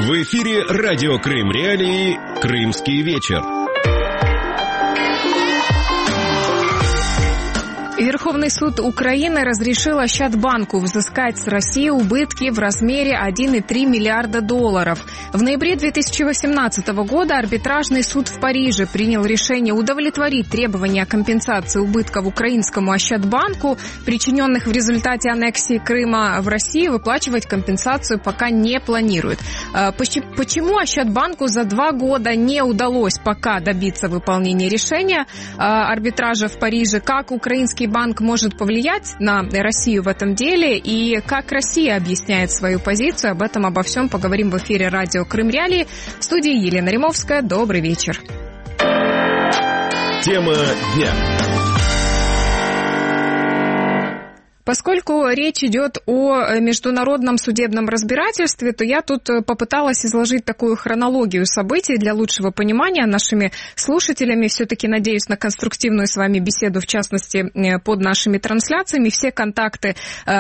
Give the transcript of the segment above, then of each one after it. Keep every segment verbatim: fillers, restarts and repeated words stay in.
В эфире радио Крым Реалии «Крымский вечер». Верховный суд Украины разрешил Ощадбанку взыскать с России убытки в размере один и три миллиарда долларов. В ноябре две тысячи восемнадцатого года арбитражный суд в Париже принял решение удовлетворить требования о компенсации убытков украинскому Ощадбанку, причиненных в результате аннексии Крыма в России. Выплачивать компенсацию пока не планирует. Почему Ощадбанку за два года не удалось пока добиться выполнения решения арбитража в Париже? Как украинский банк может повлиять на Россию в этом деле и как Россия объясняет свою позицию? Об этом, обо всем поговорим в эфире радио Крым Реалии. В студии Елена Римовская. Добрый вечер. Тема дня. Поскольку речь идет о международном судебном разбирательстве, то я тут попыталась изложить такую хронологию событий для лучшего понимания нашими слушателями. Все-таки надеюсь на конструктивную с вами беседу, в частности, под нашими трансляциями. Все контакты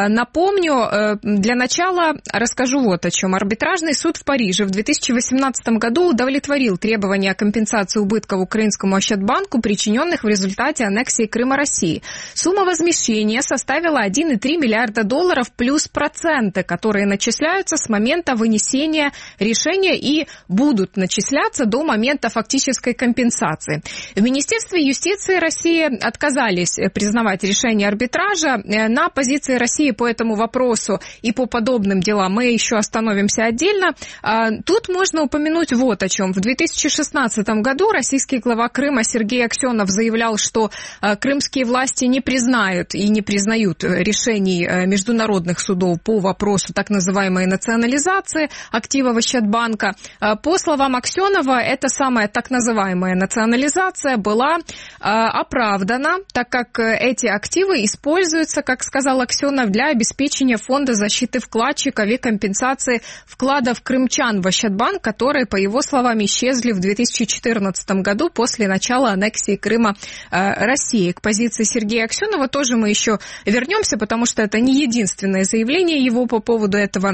напомню. Для начала расскажу вот о чем. Арбитражный суд в Париже в две тысячи восемнадцатом году удовлетворил требования о компенсации убытков украинскому Ощадбанку, причиненных в результате аннексии Крыма России. Сумма возмещения составила один и три миллиарда долларов плюс проценты, которые начисляются с момента вынесения решения и будут начисляться до момента фактической компенсации. В Министерстве юстиции России отказались признавать решение арбитража. На позиции России по этому вопросу и по подобным делам мы еще остановимся отдельно. Тут можно упомянуть вот о чем. В две тысячи шестнадцатом году российский глава Крыма Сергей Аксенов заявлял, что крымские власти не признают и не признают решений международных судов по вопросу так называемой национализации активов Ощадбанка. По словам Аксенова, эта самая так называемая национализация была оправдана, так как эти активы используются, как сказал Аксенов, для обеспечения фонда защиты вкладчиков и компенсации вкладов крымчан в Ощадбанк, которые, по его словам, исчезли в две тысячи четырнадцатом году после начала аннексии Крыма России. К позиции Сергея Аксенова тоже мы еще вернемся, потому что это не единственное заявление его по поводу этого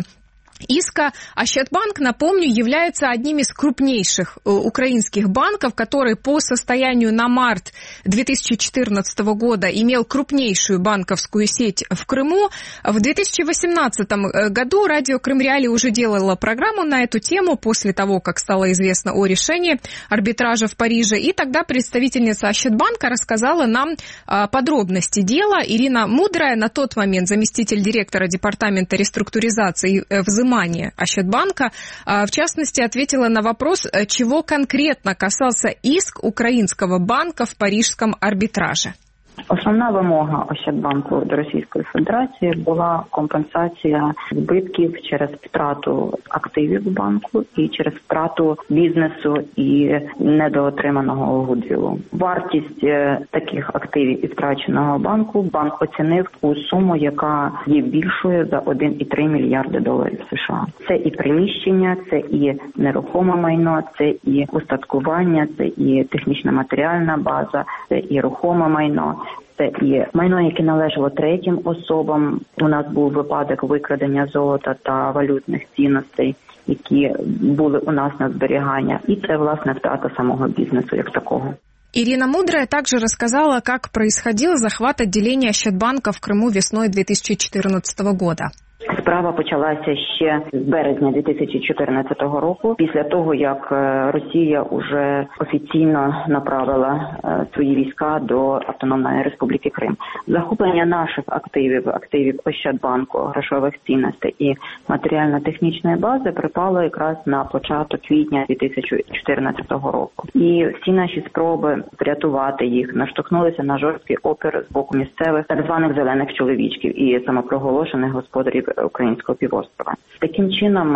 иска. Ощадбанк, напомню, является одним из крупнейших украинских банков, который по состоянию на март две тысячи четырнадцатого года имел крупнейшую банковскую сеть в Крыму. В две тысячи восемнадцатом году радио Крым Реалии уже делало программу на эту тему после того, как стало известно о решении арбитража в Париже. И тогда представительница Ощадбанка рассказала нам подробности дела. Ирина Мудрая, на тот момент заместитель директора департамента реструктуризации и взаимодействия Ощадбанка, в частности, ответила на вопрос, чего конкретно касался иск українського банка в парижском арбитраже. Основна вимога Ощадбанку до Російської Федерації була компенсація збитків через втрату активів банку і через втрату бізнесу і недоотриманого гудвілу. Вартість таких активів і втраченого банку банк оцінив у суму, яка є більшою за один і три мільярди доларів США. Це і приміщення, це і нерухоме майно, це і устаткування, це і технічна матеріальна база, це і рухоме майно. Це і майно, яке належало третім особам. У нас був випадок викрадення золота та валютних цінностей, які були у нас на зберігання. І це, власне, втрата самого бізнесу як такого. Ирина Мудрая также рассказала, как происходил захват отделения Ощадбанка в Крыму весной две тысячи четырнадцатого года. Справа почалася ще з березня дві тисячі чотирнадцятого року, після того, як Росія уже офіційно направила свої війська до Автономної Республіки Крим. Захоплення наших активів, активів Ощадбанку, грошових цінностей і матеріально-технічної бази припало якраз на початок квітня дві тисячі чотирнадцятого року. І всі наші спроби врятувати їх наштовхнулися на жорсткий опір з боку місцевих так званих зелених чоловічків і самопроголошених господарів Українського півострова. Таким чином,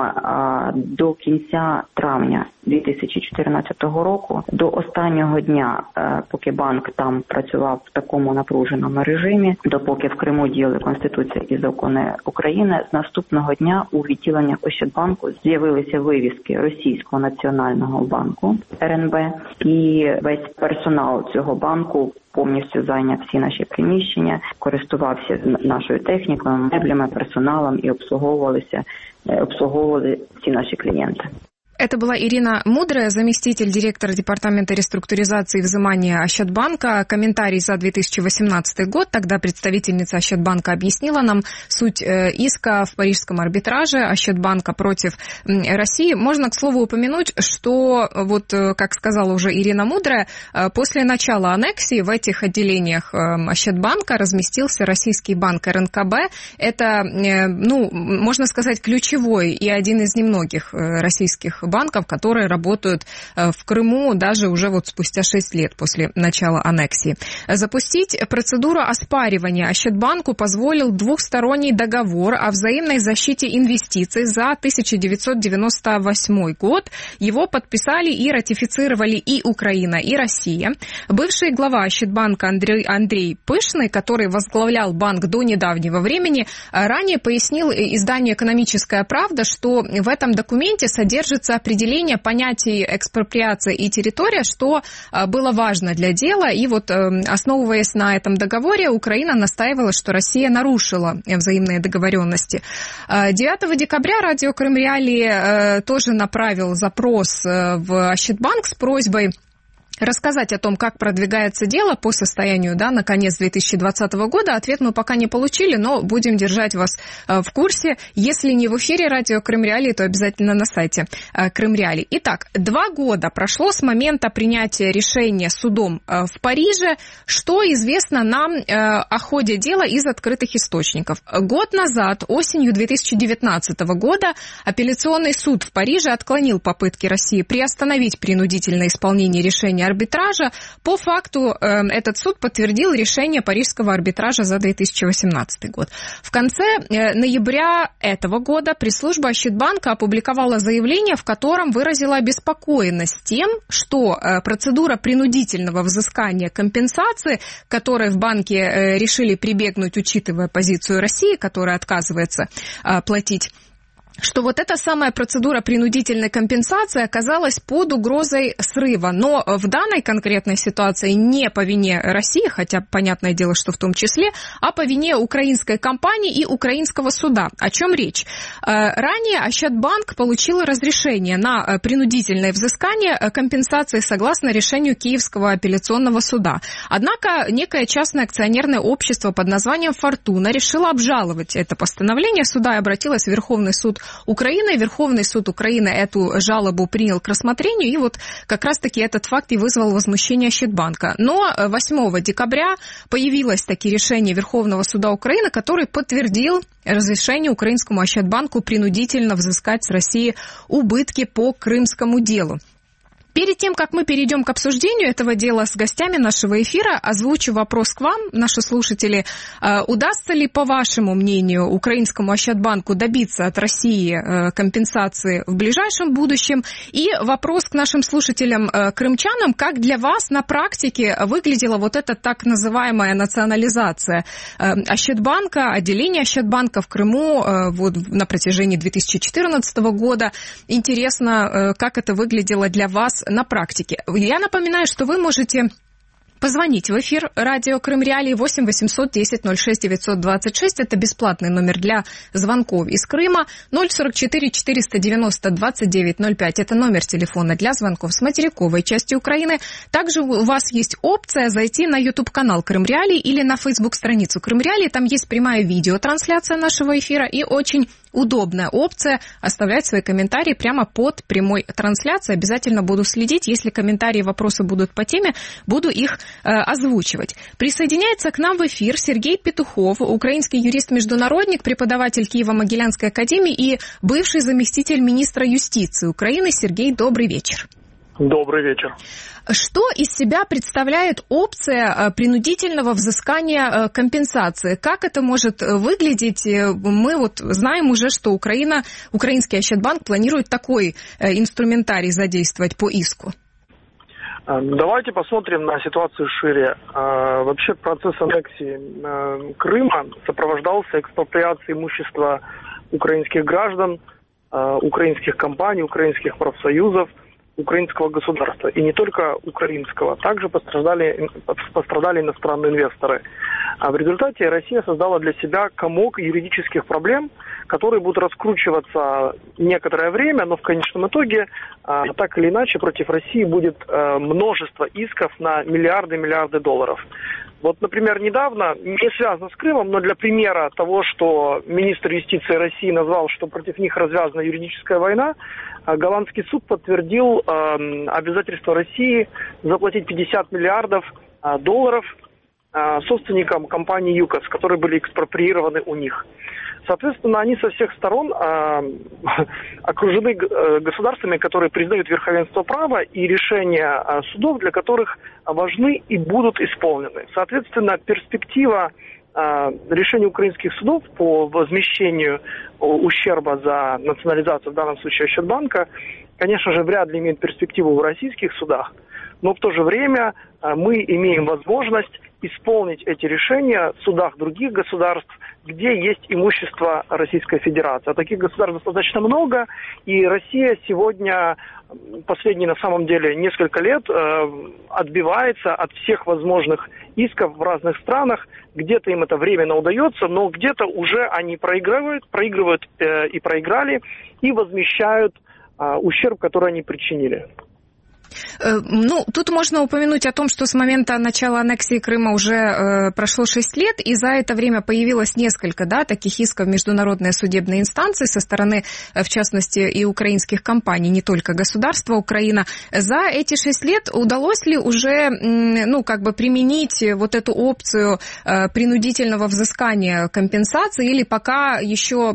до кінця травня дві тисячі чотирнадцятого року, до останнього дня, поки банк там працював в такому напруженому режимі, допоки в Криму діяли Конституція і закони України, з наступного дня у відділеннях Ощадбанку з'явилися вивіски Російського національного банку РНБ, і весь персонал цього банку повністю зайняв всі наші приміщення, користувався нашою технікою, меблями, персоналом і обслуговувалися, обслуговували всі наші клієнти. Это была Ирина Мудрая, заместитель директора Департамента реструктуризации и взимания Ощадбанка. Комментарий за две тысячи восемнадцатый год. Тогда представительница Ощадбанка объяснила нам суть иска в парижском арбитраже Ощадбанка против России. Можно, к слову, упомянуть, что, вот, как сказала уже Ирина Мудрая, после начала аннексии в этих отделениях Ощадбанка разместился российский банк эр эн ка бэ. Это, ну, можно сказать, ключевой и один из немногих российских банков, которые работают в Крыму даже уже вот спустя шесть лет после начала аннексии. Запустить процедуру оспаривания Ощадбанку позволил двухсторонний договор о взаимной защите инвестиций за тысяча девятьсот девяносто восьмой год. Его подписали и ратифицировали и Украина, и Россия. Бывший глава Ощадбанка Андрей, Андрей Пышный, который возглавлял банк до недавнего времени, ранее пояснил изданию «Экономическая правда», что в этом документе содержится определение понятий экспроприация и территория, что было важно для дела. И вот, основываясь на этом договоре, Украина настаивала, что Россия нарушила взаимные договоренности. девятого декабря радио Крым Реалии тоже направил запрос в Ощадбанк с просьбой рассказать о том, как продвигается дело по состоянию, да, на конец две тысячи двадцатого года. Ответ мы пока не получили, но будем держать вас в курсе. Если не в эфире радио Крым Реалии, то обязательно на сайте Крым Реалии. Итак, два года прошло с момента принятия решения судом в Париже. Что известно нам о ходе дела из открытых источников? Год назад, осенью две тысячи девятнадцатого года, апелляционный суд в Париже отклонил попытки России приостановить принудительное исполнение решения арбитража. По факту э, этот суд подтвердил решение парижского арбитража за две тысячи восемнадцатый год. В конце э, ноября этого года пресс-служба Ощадбанка опубликовала заявление, в котором выразила обеспокоенность тем, что э, процедура принудительного взыскания компенсации, к которой в банке э, решили прибегнуть, учитывая позицию России, которая отказывается э, платить, что вот эта самая процедура принудительной компенсации оказалась под угрозой срыва. Но в данной конкретной ситуации не по вине России, хотя понятное дело, что в том числе, а по вине украинской компании и украинского суда. О чем речь? Ранее Ощадбанк получил разрешение на принудительное взыскание компенсации согласно решению Киевского апелляционного суда. Однако некое частное акционерное общество под названием «Фортуна» решило обжаловать это постановление суда и обратилось в Верховный суд Украины. Верховный суд Украины эту жалобу принял к рассмотрению, и вот как раз-таки этот факт и вызвал возмущение Ощадбанка. Но восьмого декабря появилось таки решение Верховного суда Украины, который подтвердил разрешение украинскому Ощадбанку принудительно взыскать с России убытки по крымскому делу. Перед тем, как мы перейдем к обсуждению этого дела с гостями нашего эфира, озвучу вопрос к вам, наши слушатели. Удастся ли, по вашему мнению, украинскому Ощадбанку добиться от России компенсации в ближайшем будущем? И вопрос к нашим слушателям-крымчанам. Как для вас на практике выглядела вот эта так называемая национализация Ощадбанка, отделение Ощадбанка в Крыму вот, на протяжении две тысячи четырнадцатого года? Интересно, как это выглядело для вас на практике. Я напоминаю, что вы можете позвонить в эфир радио Крым Реалии восемь восемьсот десять ноль шесть девятьсот двадцать шесть. Это бесплатный номер для звонков из Крыма. ноль сорок четыре четыреста девяносто двадцать девять ноль пять. Это номер телефона для звонков с материковой части Украины. Также у вас есть опция зайти на YouTube-канал Крым Реалии или на Facebook-страницу Крым Реалии. Там есть прямая видеотрансляция нашего эфира и очень удобная опция оставлять свои комментарии прямо под прямой трансляцией. Обязательно буду следить. Если комментарии и вопросы будут по теме, буду их э, озвучивать. Присоединяется к нам в эфир Сергей Петухов, украинский юрист-международник, преподаватель Киево-Могилянской академии и бывший заместитель министра юстиции Украины. Сергей, добрый вечер. Добрый вечер. Что из себя представляет опция принудительного взыскания компенсации? Как это может выглядеть? Мы вот знаем уже, что Украина, украинский Ощадбанк планирует такой инструментарий задействовать по иску. Давайте посмотрим на ситуацию шире. Вообще процесс аннексии Крыма сопровождался экспроприацией имущества украинских граждан, украинских компаний, украинских профсоюзов украинского государства. И не только украинского. Также пострадали, пострадали иностранные инвесторы. А в результате Россия создала для себя комок юридических проблем, которые будут раскручиваться некоторое время, но в конечном итоге, так или иначе, против России будет множество исков на миллиарды-миллиарды долларов. Вот, например, недавно, не связано с Крымом, но для примера того, что министр юстиции России назвал, что против них развязана юридическая война, голландский суд подтвердил э, обязательство России заплатить пятьдесят миллиардов э, долларов э, собственникам компании ЮКОС, которые были экспроприированы у них. Соответственно, они со всех сторон э, окружены э, государствами, которые признают верховенство права и решения э, судов, для которых важны и будут исполнены. Соответственно, перспектива э, решения украинских судов по возмещению ущерба за национализацию, в данном случае Ощадбанка, конечно же, вряд ли имеет перспективу в российских судах, но в то же время э, мы имеем возможность исполнить эти решения в судах других государств, где есть имущество Российской Федерации. А таких государств достаточно много, и Россия сегодня, последние на самом деле несколько лет, э, отбивается от всех возможных исков в разных странах. Где-то им это временно удается, но где-то уже они проигрывают, проигрывают э, и проиграли, и возмещают э, ущерб, который они причинили. Ну, тут можно упомянуть о том, что с момента начала аннексии Крыма уже э, прошло шесть лет, и за это время появилось несколько, да, таких исков в международные судебные инстанции со стороны, в частности, и украинских компаний, не только государства Украина. За эти шесть лет удалось ли уже, ну, как бы применить вот эту опцию э, принудительного взыскания компенсации, или пока еще,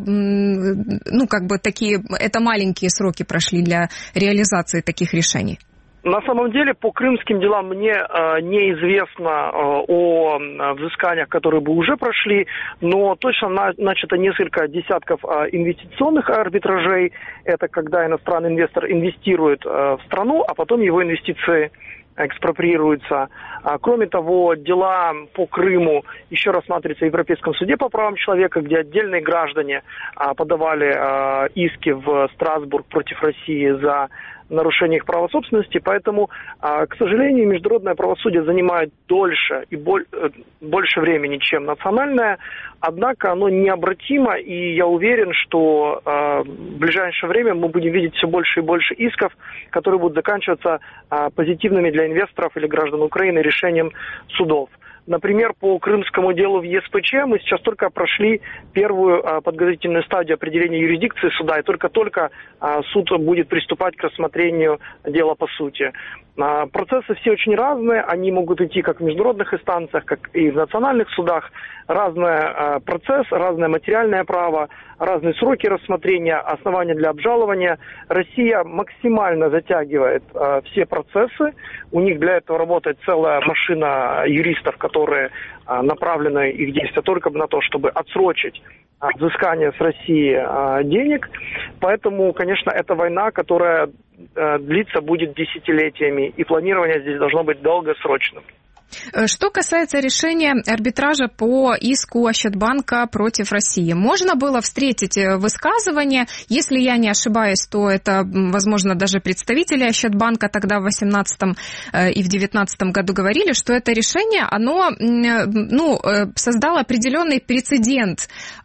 ну, как бы такие, это маленькие сроки прошли для реализации таких решений? На самом деле, по крымским делам мне э, неизвестно э, о взысканиях, которые бы уже прошли, но точно на, начато несколько десятков э, инвестиционных арбитражей. Это когда иностранный инвестор инвестирует э, в страну, а потом его инвестиции экспроприируются. А, кроме того, дела по Крыму еще рассматриваются в Европейском суде по правам человека, где отдельные граждане а, подавали а, иски в Страсбург против России за нарушение их права собственности, поэтому, к сожалению, международное правосудие занимает дольше и больше времени, чем национальное, однако оно необратимо, и я уверен, что в ближайшее время мы будем видеть все больше и больше исков, которые будут заканчиваться позитивными для инвесторов или граждан Украины решением судов. Например, по крымскому делу в ЕСПЧ мы сейчас только прошли первую а, подготовительную стадию определения юрисдикции суда, и только-только а, суд будет приступать к рассмотрению дела по сути. А, процессы все очень разные, они могут идти как в международных инстанциях, как и в национальных судах. Разный а, процесс, разное материальное право, разные сроки рассмотрения, основания для обжалования. Россия максимально затягивает а, все процессы. У них для этого работает целая машина юристов, которые а, направлены, их действия только на то, чтобы отсрочить а, взыскание с России а, денег. Поэтому, конечно, это война, которая а, длиться будет десятилетиями, и планирование здесь должно быть долгосрочным. Что касается решения арбитража по иску Ощадбанка против России, можно было встретить высказывание, если я не ошибаюсь, то это, возможно, даже представители Ощадбанка тогда в восемнадцатом и в девятнадцатом году говорили, что это решение, оно, ну, создало определенный прецедент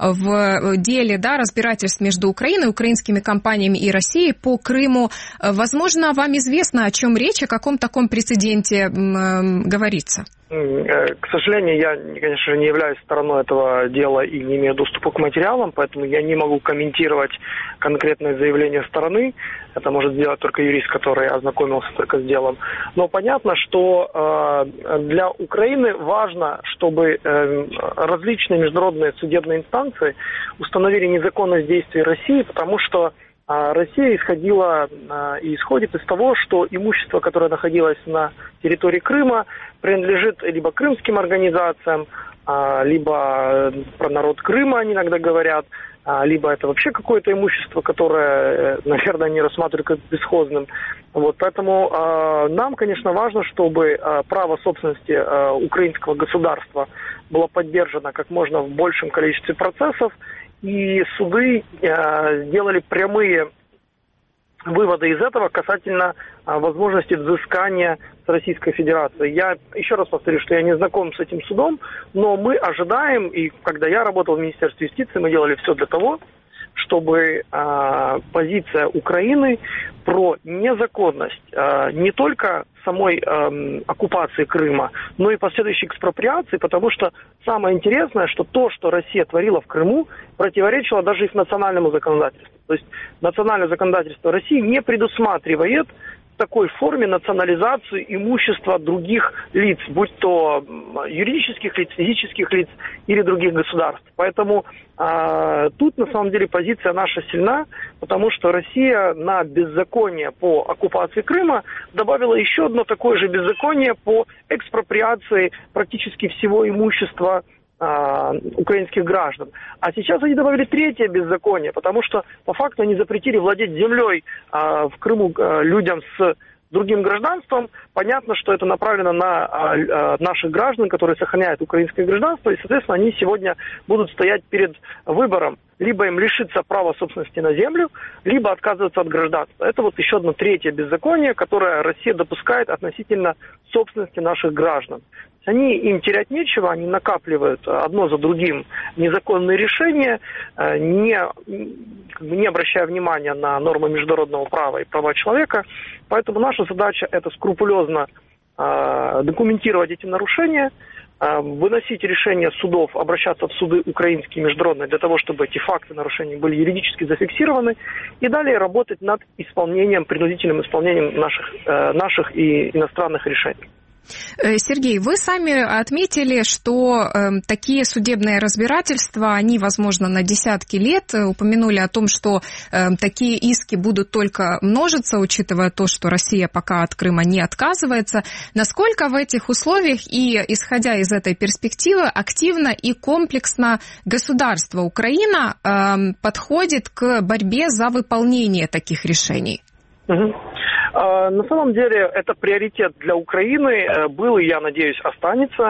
в деле, да, разбирательств между Украиной, украинскими компаниями и Россией по Крыму. Возможно, вам известно, о чем речь, о каком таком прецеденте говорится? К сожалению, я, конечно же, не являюсь стороной этого дела и не имею доступа к материалам, поэтому я не могу комментировать конкретное заявление стороны. Это может сделать только юрист, который ознакомился только с делом. Но понятно, что э, для Украины важно, чтобы э, различные международные судебные инстанции установили незаконность действий России, потому что Россия исходила и исходит из того, что имущество, которое находилось на территории Крыма, принадлежит либо крымским организациям, либо про народ Крыма они иногда говорят, либо это вообще какое-то имущество, которое, наверное, они рассматривают как бесхозным. Вот, поэтому э, нам, конечно, важно, чтобы э, право собственности э, украинского государства было поддержано как можно в большем количестве процессов, и суды э, сделали прямые выводы из этого касательно а, возможности взыскания с Российской Федерацией. Я еще раз повторю, что я не знаком с этим судом, но мы ожидаем, и когда я работал в Министерстве юстиции, мы делали все для того, чтобы а, позиция Украины про незаконность а, не только самой а, оккупации Крыма, но и последующей экспроприации, потому что самое интересное, что то, что Россия творила в Крыму, противоречило даже их национальному законодательству. То есть национальное законодательство России не предусматривает в такой форме национализацию имущества других лиц, будь то юридических лиц, физических лиц или других государств. Поэтому а, тут на самом деле позиция наша сильна, потому что Россия на беззаконие по оккупации Крыма добавила еще одно такое же беззаконие по экспроприации практически всего имущества украинских граждан. А сейчас они добавили третье беззаконие, потому что по факту они запретили владеть землей а, в Крыму а, людям с другим гражданством. Понятно, что это направлено на а, а, наших граждан, которые сохраняют украинское гражданство, и, соответственно, они сегодня будут стоять перед выбором. Либо им лишиться права собственности на землю, либо отказываться от гражданства. Это вот еще одно третье беззаконие, которое Россия допускает относительно собственности наших граждан. Они, им терять нечего, они накапливают одно за другим незаконные решения, не, не обращая внимания на нормы международного права и права человека. Поэтому наша задача – это скрупулезно э, документировать эти нарушения, э, выносить решения судов, обращаться в суды украинские и международные для того, чтобы эти факты нарушений были юридически зафиксированы, и далее работать над исполнением, принудительным исполнением наших, э, наших и иностранных решений. Сергей, вы сами отметили, что э, такие судебные разбирательства, они, возможно, на десятки лет. Упомянули о том, что э, такие иски будут только множиться, учитывая то, что Россия пока от Крыма не отказывается. Насколько в этих условиях и, исходя из этой перспективы, активно и комплексно государство Украина э, подходит к борьбе за выполнение таких решений? Угу. На самом деле это приоритет для Украины был и, я надеюсь, останется.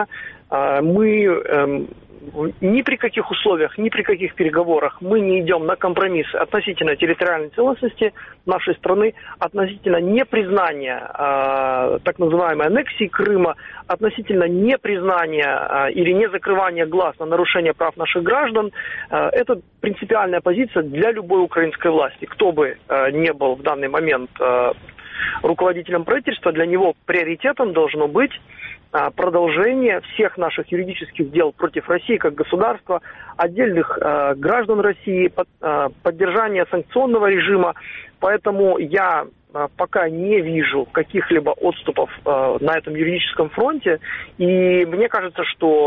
Мы ни при каких условиях, ни при каких переговорах мы не идем на компромиссы относительно территориальной целостности нашей страны, относительно непризнания э, так называемой аннексии Крыма, относительно непризнания э, или не закрывания глаз на нарушение прав наших граждан. Э, это принципиальная позиция для любой украинской власти. Кто бы э, не был в данный момент э, руководителем правительства, для него приоритетом должно быть продолжение всех наших юридических дел против России как государства, отдельных э, граждан России, под, э, поддержание санкционного режима. Поэтому я э, пока не вижу каких-либо отступов э, на этом юридическом фронте. И мне кажется,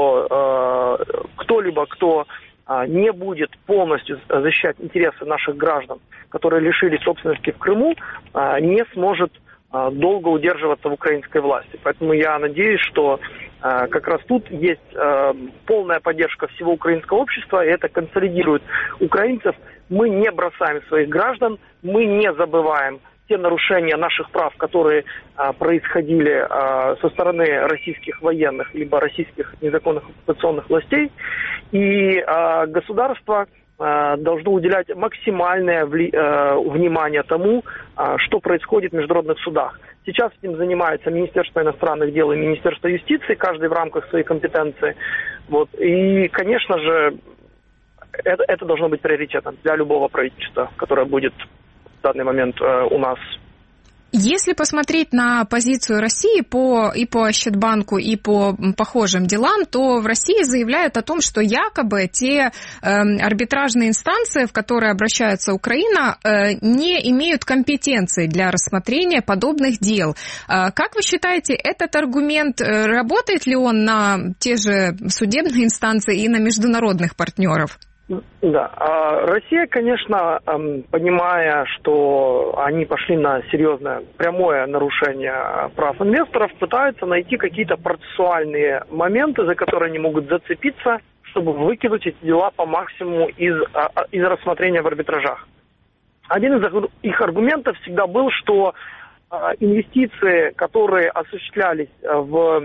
что э, кто-либо, кто э, не будет полностью защищать интересы наших граждан, которые лишились собственности в Крыму, э, не сможет долго удерживаться в украинской власти. Поэтому я надеюсь, что э, как раз тут есть э, полная поддержка всего украинского общества, и это консолидирует украинцев. Мы не бросаем своих граждан, мы не забываем те нарушения наших прав, которые э, происходили э, со стороны российских военных либо российских незаконных оккупационных властей. И э, государство должно уделять максимальное вли- э, внимание тому, э, что происходит в международных судах. Сейчас этим занимается Министерство иностранных дел и Министерство юстиции, каждый в рамках своей компетенции. Вот. И, конечно же, это, это должно быть приоритетом для любого правительства, которое будет в данный момент э, у нас. Если посмотреть на позицию России по, и по Ощадбанку, и по похожим делам, то в России заявляют о том, что якобы те э, арбитражные инстанции, в которые обращается Украина, э, не имеют компетенции для рассмотрения подобных дел. Э, как вы считаете, этот аргумент, э, работает ли он на те же судебные инстанции и на международных партнеров? Да, Россия, конечно, понимая, что они пошли на серьезное прямое нарушение прав инвесторов, пытаются найти какие-то процессуальные моменты, за которые они могут зацепиться, чтобы выкинуть эти дела по максимуму из, из рассмотрения в арбитражах. Один из их аргументов всегда был, что инвестиции, которые осуществлялись в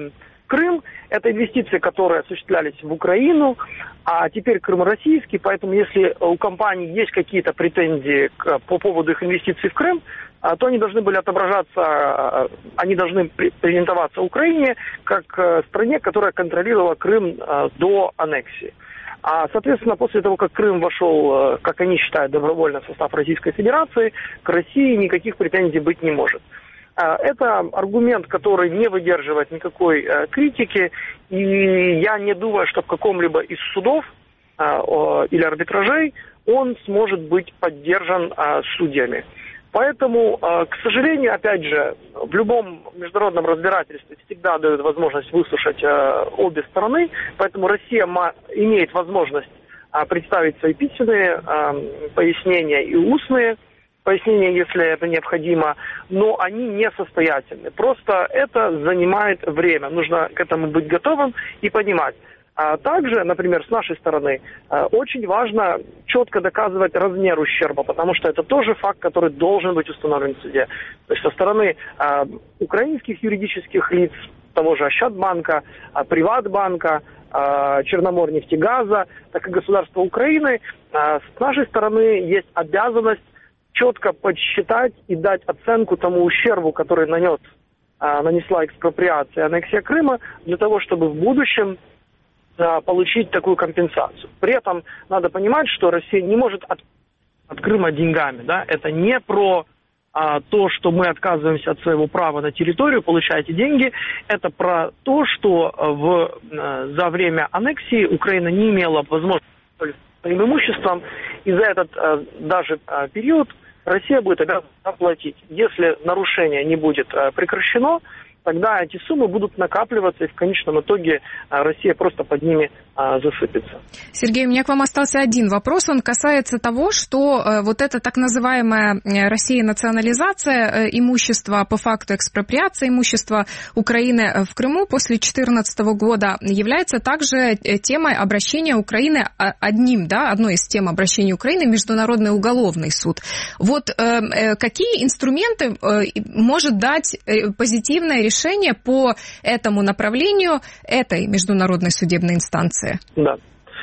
Крым – это инвестиции, которые осуществлялись в Украину, а теперь Крым российский, поэтому если у компаний есть какие-то претензии к, по поводу их инвестиций в Крым, то они должны были отображаться, они должны презентоваться Украине как стране, которая контролировала Крым до аннексии. А, соответственно, после того, как Крым вошел, как они считают, добровольно в состав Российской Федерации, к России никаких претензий быть не может. Это аргумент, который не выдерживает никакой э, критики, и я не думаю, что в каком-либо из судов э, э, или арбитражей он сможет быть поддержан э, судьями. Поэтому, э, к сожалению, опять же, в любом международном разбирательстве всегда дают возможность выслушать э, обе стороны, поэтому Россия ма- имеет возможность э, представить свои письменные э, пояснения и устные пояснения, если это необходимо, но они несостоятельны. Просто это занимает время. Нужно к этому быть готовым и понимать. А также, например, с нашей стороны, очень важно четко доказывать размер ущерба, потому что это тоже факт, который должен быть установлен в суде. То есть со стороны украинских юридических лиц, того же Ощадбанка, Приватбанка, Черноморнефтегаза, так и государства Украины, с нашей стороны есть обязанность четко подсчитать и дать оценку тому ущербу, который нанес, а, нанесла экспроприация и аннексия Крыма, для того, чтобы в будущем а, получить такую компенсацию. При этом надо понимать, что Россия не может от, от Крыма деньгами. Да? Это не про а, то, что мы отказываемся от своего права на территорию, получаете деньги. Это про то, что в, а, за время аннексии Украина не имела возможности своим имуществом, и за этот а, даже а, период Россия будет обязана оплатить. Если нарушение не будет э, прекращено, тогда эти суммы будут накапливаться, и в конечном итоге э, Россия просто под ними э, засыпется. Сергей, у меня к вам остался один вопрос. Он касается того, что э, вот эта так называемая Россией национализация э, имущества, по факту экспроприация имущества Украины в Крыму после две тысячи четырнадцатого года является также темой обращения Украины, одним, да, одной из тем обращения Украины в Международный уголовный суд. Вот э, э, какие инструменты э, может дать э, позитивное решение решение по этому направлению этой международной судебной инстанции? Да.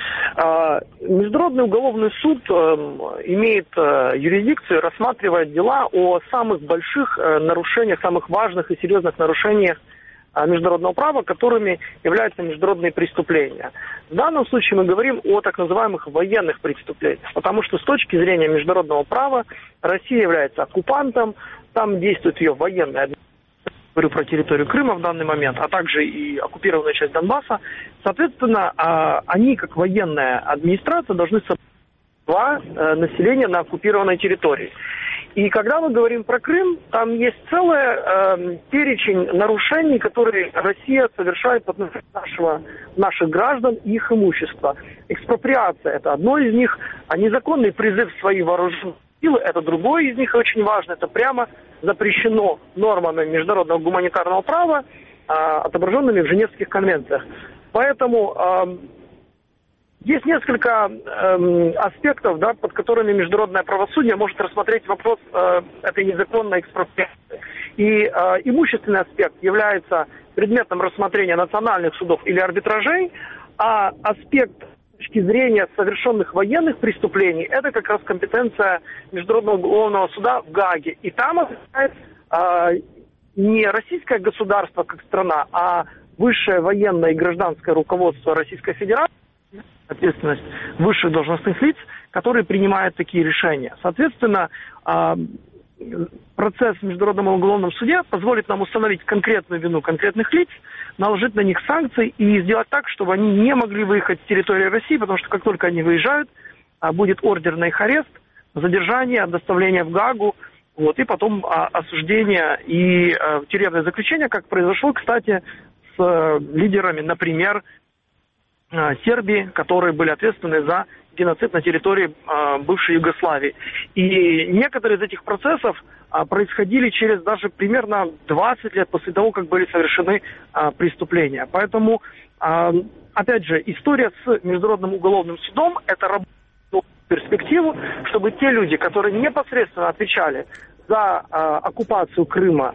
Международный уголовный суд имеет юрисдикцию, рассматривает дела о самых больших нарушениях, самых важных и серьезных нарушениях международного права, которыми являются международные преступления. В данном случае мы говорим о так называемых военных преступлениях, потому что с точки зрения международного права Россия является оккупантом, там действует ее военная администрация. Говорю про территорию Крыма в данный момент, а также и оккупированную часть Донбасса. Соответственно, они, как военная администрация, должны соблюдать население на оккупированной территории. И когда мы говорим про Крым, там есть целый перечень нарушений, которые Россия совершает в отношении нашего, наших граждан и их имущества. Экспроприация – это одно из них, а незаконный призыв в свои вооруженные силы – это другое из них, очень важно. Это прямо запрещено нормами международного гуманитарного права, отображенными в Женевских конвенциях. Поэтому э, есть несколько э, аспектов, да, под которыми международное правосудие может рассмотреть вопрос э, этой незаконной экспроприации. И э, имущественный аспект является предметом рассмотрения национальных судов или арбитражей, а аспект с точки зрения совершенных военных преступлений, это как раз компетенция Международного уголовного суда в Гааге. И там отвечает э, не российское государство как страна, а высшее военное и гражданское руководство Российской Федерации, ответственность высших должностных лиц, которые принимают такие решения. Соответственно, э, процесс в Международном уголовном суде позволит нам установить конкретную вину конкретных лиц, наложить на них санкции и сделать так, чтобы они не могли выехать с территории России, потому что как только они выезжают, будет ордер на их арест, задержание, доставление в Гаагу, вот, и потом а, осуждение и а, тюремное заключение, как произошло, кстати, с а, лидерами, например, а, Сербии, которые были ответственны за геноцид на территории а, бывшей Югославии. И некоторые из этих процессов а, происходили через даже примерно двадцать лет после того, как были совершены а, преступления. Поэтому, а, опять же, история с Международным уголовным судом – это работа в перспективу, чтобы те люди, которые непосредственно отвечали за э, оккупацию Крыма,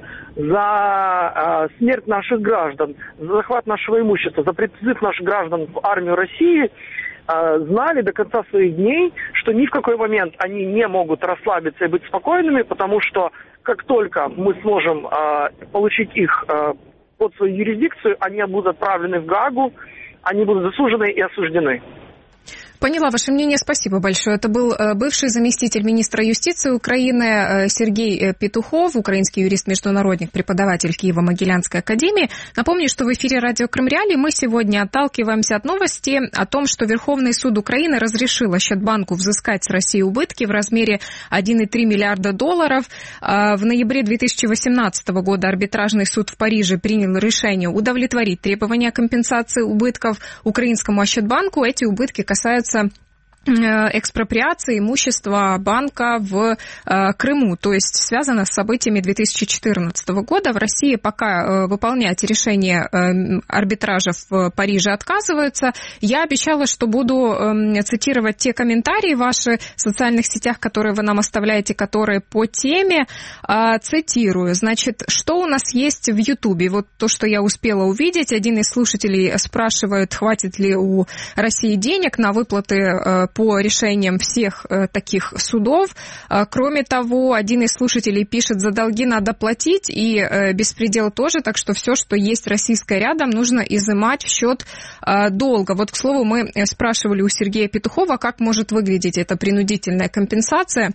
за э, смерть наших граждан, за захват нашего имущества, за призыв наших граждан в армию России, э, знали до конца своих дней, что ни в какой момент они не могут расслабиться и быть спокойными, потому что как только мы сможем э, получить их э, под свою юрисдикцию, они будут отправлены в Гаагу, они будут засужены и осуждены. Поняла ваше мнение, спасибо большое. Это был бывший заместитель министра юстиции Украины Сергей Петухов, украинский юрист-международник, преподаватель Киево-Могилянской академии. Напомню, что в эфире радио Крым Реалии мы сегодня отталкиваемся от новости о том, что Верховный суд Украины разрешил Ощадбанку взыскать с России убытки в размере один целых три миллиарда долларов. В ноябре две тысячи восемнадцатого года арбитражный суд в Париже принял решение удовлетворить требования компенсации убытков украинскому Ощадбанку. Эти убытки касаются экспроприации имущества банка в э, Крыму, то есть связано с событиями две тысячи четырнадцатого года. В России пока э, выполнять решение э, арбитража в Париже отказываются. Я обещала, что буду э, цитировать те комментарии ваши в социальных сетях, которые вы нам оставляете, которые по теме. Э, цитирую. Значит, что у нас есть в Ютубе? Вот то, что я успела увидеть. Один из слушателей спрашивает, хватит ли у России денег на выплаты э, по решениям всех э, таких судов. Э, кроме того, один из слушателей пишет, за долги надо платить, и э, беспредел тоже, так что все, что есть российское рядом, нужно изымать в счет э, долга. Вот, к слову, мы спрашивали у Сергея Петухова, как может выглядеть эта принудительная компенсация.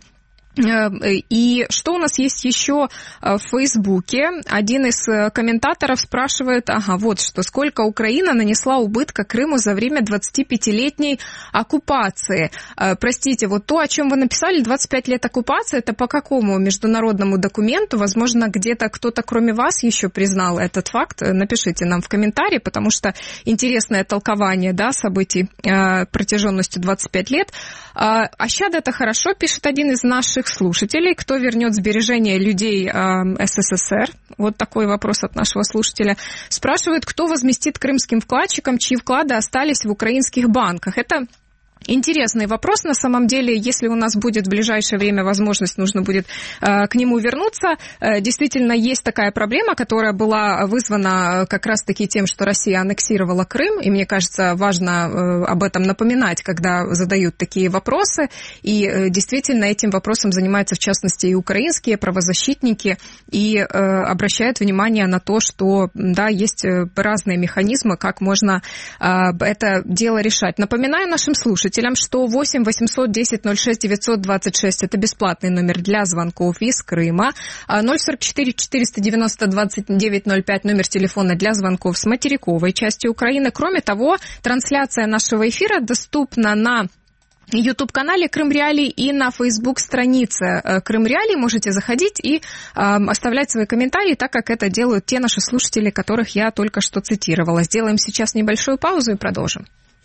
И что у нас есть еще в Фейсбуке? Один из комментаторов спрашивает, ага, вот что, сколько Украина нанесла убытка Крыму за время двадцатипятилетней оккупации. Простите, вот то, о чем вы написали, двадцать пять лет оккупации, это по какому международному документу? Возможно, где-то кто-то кроме вас еще признал этот факт. Напишите нам в комментарии, потому что интересное толкование, да, событий протяженностью двадцать пять лет. Ощада — это хорошо, пишет один из наших слушателей. Кто вернет сбережения людей э, СССР? Вот такой вопрос от нашего слушателя. Спрашивают, кто возместит крымским вкладчикам, чьи вклады остались в украинских банках. Это интересный вопрос, на самом деле, если у нас будет в ближайшее время возможность, нужно будет э, к нему вернуться. Э, действительно, есть такая проблема, которая была вызвана как раз-таки тем, что Россия аннексировала Крым, и мне кажется, важно э, об этом напоминать, когда задают такие вопросы, и э, действительно этим вопросом занимаются, в частности, и украинские правозащитники, и э, обращают внимание на то, что, да, есть разные механизмы, как можно э, это дело решать. Напоминаю нашим слушателям, что восемь восемьсот десять ноль шесть девятьсот двадцать шесть это бесплатный номер для звонков из Крыма, ноль сорок четыре четыреста девяносто двадцать девять ноль пять номер телефона для звонков с материковой части Украины. Кроме того, трансляция нашего эфира доступна на YouTube-канале Крым Реалии и на Facebook-странице Крым Реалии. Можете заходить и э, оставлять свои комментарии, так как это делают те наши слушатели, которых я только что цитировала. Сделаем сейчас небольшую паузу и продолжим.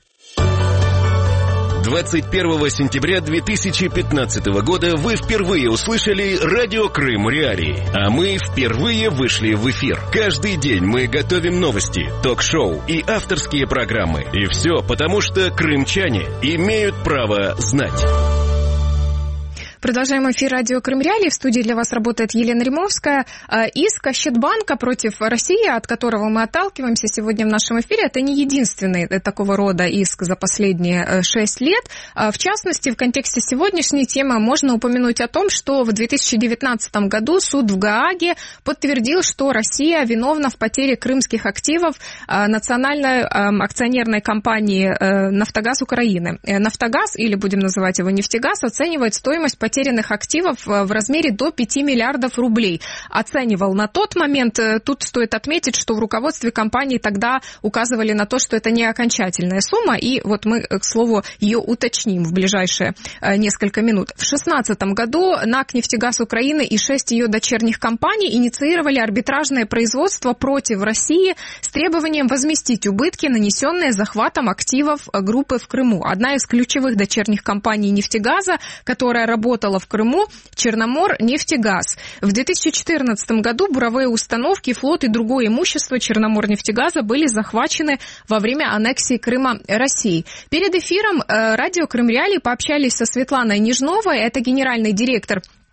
двадцать первого сентября две тысячи пятнадцатого года вы впервые услышали радио Крым Реалии, а мы впервые вышли в эфир. Каждый день мы готовим новости, ток-шоу и авторские программы. И все потому, что крымчане имеют право знать. Продолжаем эфир радио Крым Реалии. В студии для вас работает Елена Римовская. Иск Ощадбанка против России, от которого мы отталкиваемся сегодня в нашем эфире, это не единственный такого рода иск за последние шесть лет. В частности, в контексте сегодняшней темы можно упомянуть о том, что в две тысячи девятнадцатом году суд в Гааге подтвердил, что Россия виновна в потере крымских активов национальной акционерной компании «Нафтогаз Украины». «Нафтогаз», или будем называть его «Нефтегаз», оценивает стоимость потерянных активов в размере до пяти миллиардов рублей. Оценивал на тот момент. Тут стоит отметить, что в руководстве компании тогда указывали на то, что это не окончательная сумма, и вот мы, к слову, ее уточним в ближайшие несколько минут. В две тысячи шестнадцатом году НАК «Нефтегаз Украины» и шесть ее дочерних компаний инициировали арбитражное производство против России с требованием возместить убытки, нанесенные захватом активов группы в Крыму. Одна из ключевых дочерних компаний «Нефтегаза», которая работала в Крыму, Черноморнефтегаз. В две тысячи четырнадцатом году буровые установки, флот и другое имущество Черноморнефтегаза были захвачены во время аннексии Крыма Россией. Перед эфиром радио Крым Реалии пообщались со Светланой Нежновой, это генеральный директор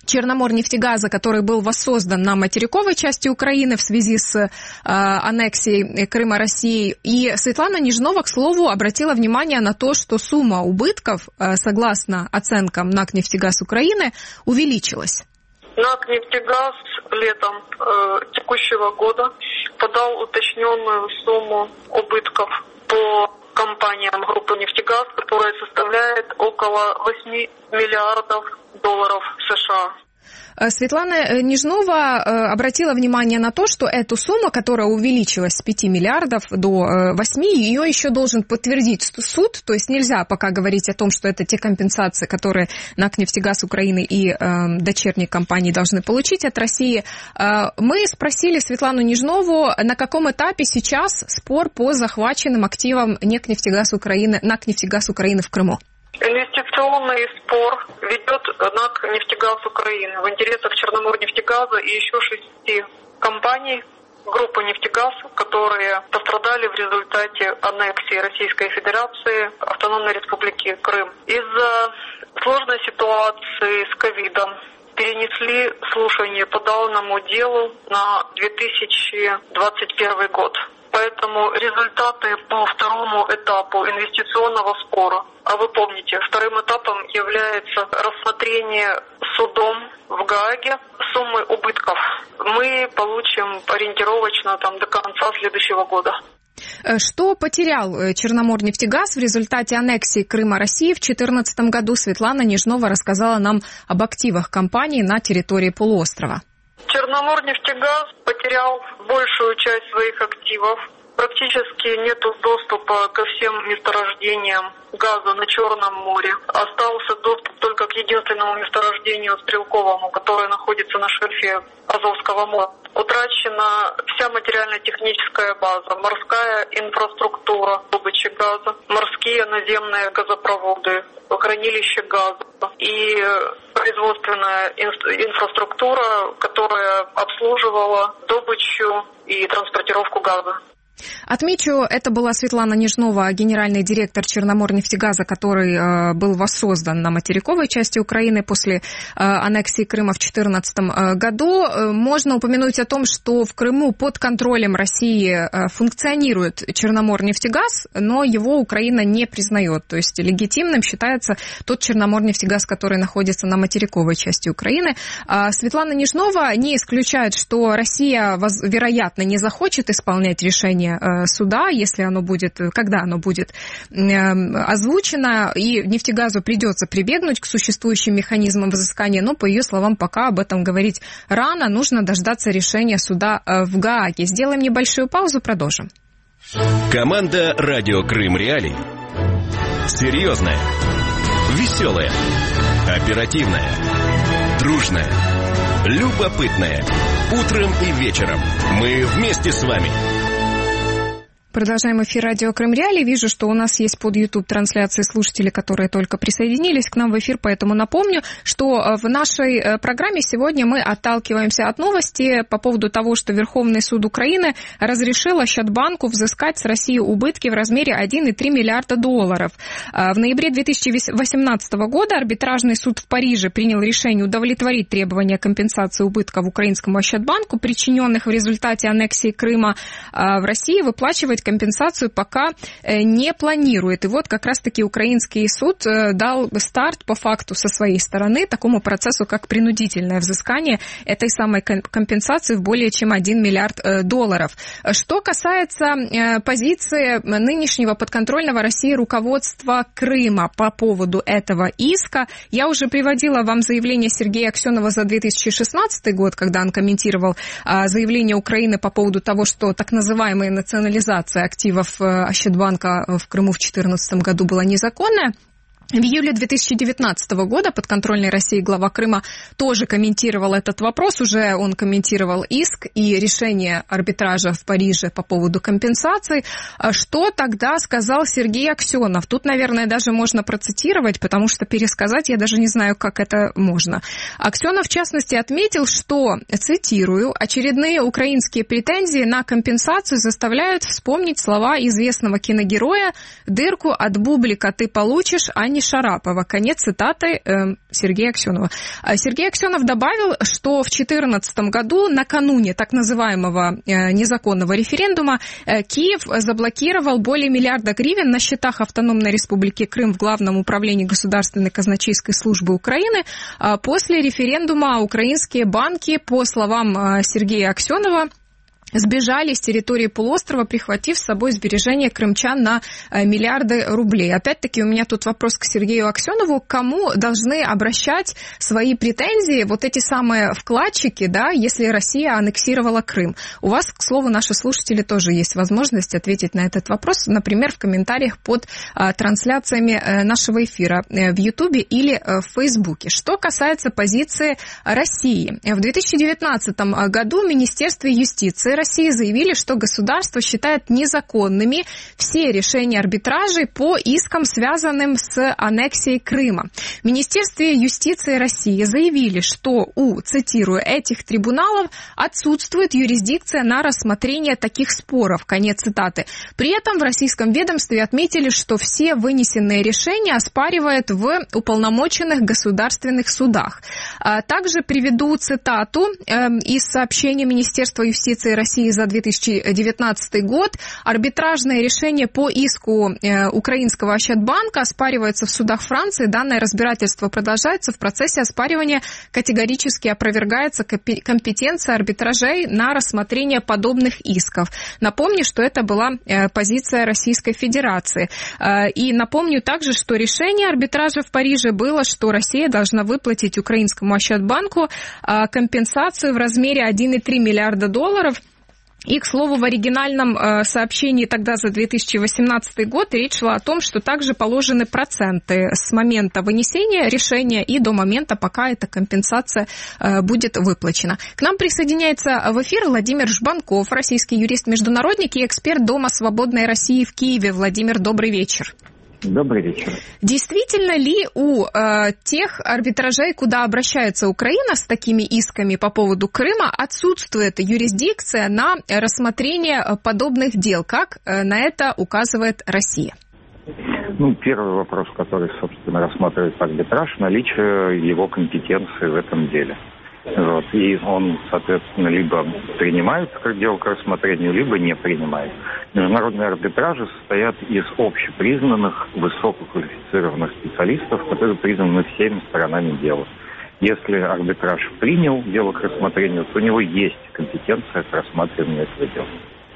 Черноморнефтегаза, который был воссоздан на материковой части Украины в связи с э, аннексией Крыма Россией. И Светлана Нежнова, к слову, обратила внимание на то, что сумма убытков, э, согласно оценкам НАК «Нефтегаз Украины», увеличилась. НАК «Нефтегаз» летом э, текущего года подал уточненную сумму убытков по компаниям группы «Нефтегаз», которая составляет около восемь миллиардов долларов США. Светлана Нежнова обратила внимание на то, что эту сумму, которая увеличилась с пяти миллиардов до восьми, ее еще должен подтвердить суд, то есть нельзя пока говорить о том, что это те компенсации, которые НАК «Нефтегаз Украины» и э, дочерние компании должны получить от России. Э, мы спросили Светлану Нежнову, на каком этапе сейчас спор по захваченным активам НАК «Нефтегаз Украины», НАК «Нефтегаз Украины» в Крыму. Инвестиционный спор ведет НАК «Нефтегаз Украины» в интересах Черноморнефтегаза и еще шести компаний группы «Нефтегаз», которые пострадали в результате аннексии Российской Федерации Автономной Республики Крым. Из-за сложной ситуации с ковидом перенесли слушание по данному делу на две тысячи двадцать первый год. Поэтому результаты по второму этапу инвестиционного спора, а вы помните, вторым этапом является рассмотрение судом в Гааге суммы убытков, мы получим ориентировочно там до конца следующего года. Что потерял Черноморнефтегаз в результате аннексии Крыма России в две тысячи четырнадцатом году? Светлана Нежнова рассказала нам об активах компании на территории полуострова. Черноморнефтегаз потерял большую часть своих активов. Практически нет доступа ко всем месторождениям газа на Черном море. Остался доступ только к единственному месторождению Стрелковому, которое находится на шельфе Азовского моря. Утрачена вся материально-техническая база, морская инфраструктура добычи газа, морские наземные газопроводы, хранилище газа и производственная инфраструктура, которая обслуживала добычу и транспортировку газа. Отмечу, это была Светлана Нежнова, генеральный директор Черноморнефтегаза, который э, был воссоздан на материковой части Украины после э, аннексии Крыма в две тысячи четырнадцатом году. Э, можно упомянуть о том, что в Крыму под контролем России э, функционирует Черноморнефтегаз, но его Украина не признает. То есть легитимным считается тот Черноморнефтегаз, который находится на материковой части Украины. Э, Светлана Нежнова не исключает, что Россия, воз, вероятно, не захочет исполнять решение суда, если оно будет, когда оно будет озвучено, и нефтегазу придется прибегнуть к существующим механизмам взыскания, но, по ее словам, пока об этом говорить рано, нужно дождаться решения суда в Гааге. Сделаем небольшую паузу, продолжим. Команда «Радио Крым Реалии». Серьезная, веселая, оперативная, дружная, любопытная. Утром и вечером мы вместе с вами. Продолжаем эфир радио Крым Реалии. Вижу, что у нас есть под YouTube трансляции слушатели, которые только присоединились к нам в эфир, поэтому напомню, что в нашей программе сегодня мы отталкиваемся от новости по поводу того, что Верховный суд Украины разрешил Ощадбанку взыскать с России убытки в размере один и три миллиарда долларов. В ноябре две тысячи восемнадцатого года арбитражный суд в Париже принял решение удовлетворить требования компенсации убытков украинскому Ощадбанку, причиненных в результате аннексии Крыма. В России выплачивать компенсацию пока не планирует. И вот как раз-таки украинский суд дал старт по факту со своей стороны такому процессу, как принудительное взыскание этой самой компенсации в более чем один миллиард долларов. Что касается позиции нынешнего подконтрольного России руководства Крыма по поводу этого иска, я уже приводила вам заявление Сергея Аксенова за две тысячи шестнадцатый год, когда он комментировал заявление Украины по поводу того, что так называемая национализация активов Ощадбанка в Крыму в две тысячи четырнадцатом году была незаконная. В июле две тысячи девятнадцатого года подконтрольной России глава Крыма тоже комментировал этот вопрос. Уже он комментировал иск и решение арбитража в Париже по поводу компенсаций. Что тогда сказал Сергей Аксенов? Тут, наверное, даже можно процитировать, потому что пересказать я даже не знаю, как это можно. Аксенов, в частности, отметил, что, цитирую, очередные украинские претензии на компенсацию заставляют вспомнить слова известного киногероя: «Дырку от бублика ты получишь, а не Ани Шарапова. Конец цитаты э, Сергея Аксенова. Сергей Аксенов добавил, что в две тысячи четырнадцатом году, накануне так называемого э, незаконного референдума, э, Киев заблокировал более миллиарда гривен на счетах Автономной Республики Крым в Главном управлении Государственной казначейской службы Украины. Э, после референдума украинские банки, по словам э, Сергея Аксенова, сбежали с территории полуострова, прихватив с собой сбережения крымчан на миллиарды рублей. Опять-таки, у меня тут вопрос к Сергею Аксенову. К кому должны обращать свои претензии вот эти самые вкладчики, да, если Россия аннексировала Крым? У вас, к слову, наши слушатели тоже есть возможность ответить на этот вопрос, например, в комментариях под а, трансляциями а, нашего эфира а, в Ютубе или а, в Фейсбуке. Что касается позиции России. В две тысячи девятнадцатом году Министерство юстиции России заявили, что государство считает незаконными все решения арбитражей по искам, связанным с аннексией Крыма. В Министерстве юстиции России заявили, что у, цитирую, этих трибуналов отсутствует юрисдикция на рассмотрение таких споров. Конец цитаты. При этом в российском ведомстве отметили, что все вынесенные решения оспаривают в уполномоченных государственных судах. Также приведу цитату из сообщения Министерства юстиции России России за две тысячи девятнадцатый год. Арбитражное решение по иску э, украинского Ощадбанка оспаривается в судах Франции. Данное разбирательство продолжается. В процессе оспаривания категорически опровергается компетенция арбитражей на рассмотрение подобных исков. Напомню, что это была э, позиция Российской Федерации. Э, и напомню также, что решение арбитража в Париже было, что Россия должна выплатить украинскому Ощадбанку э, компенсацию в размере один и три миллиарда долларов. И, к слову, в оригинальном э, сообщении тогда за две тысячи восемнадцатый год речь шла о том, что также положены проценты с момента вынесения решения и до момента, пока эта компенсация э, будет выплачена. К нам присоединяется в эфир Владимир Жбанков, российский юрист-международник и эксперт Дома Свободной России в Киеве. Владимир, добрый вечер. Добрый вечер. Действительно ли у э, тех арбитражей, куда обращается Украина с такими исками по поводу Крыма, отсутствует юрисдикция на рассмотрение подобных дел, как э, на это указывает Россия? Ну, первый вопрос, который, собственно, рассматривает арбитраж, наличие его компетенции в этом деле. Вот. И он, соответственно, либо принимается как дело к рассмотрению, либо не принимает. Международные арбитражи состоят из общепризнанных, высококвалифицированных специалистов, которые признаны всеми сторонами дела. Если арбитраж принял дело к рассмотрению, то у него есть компетенция к рассматриванию этого дела.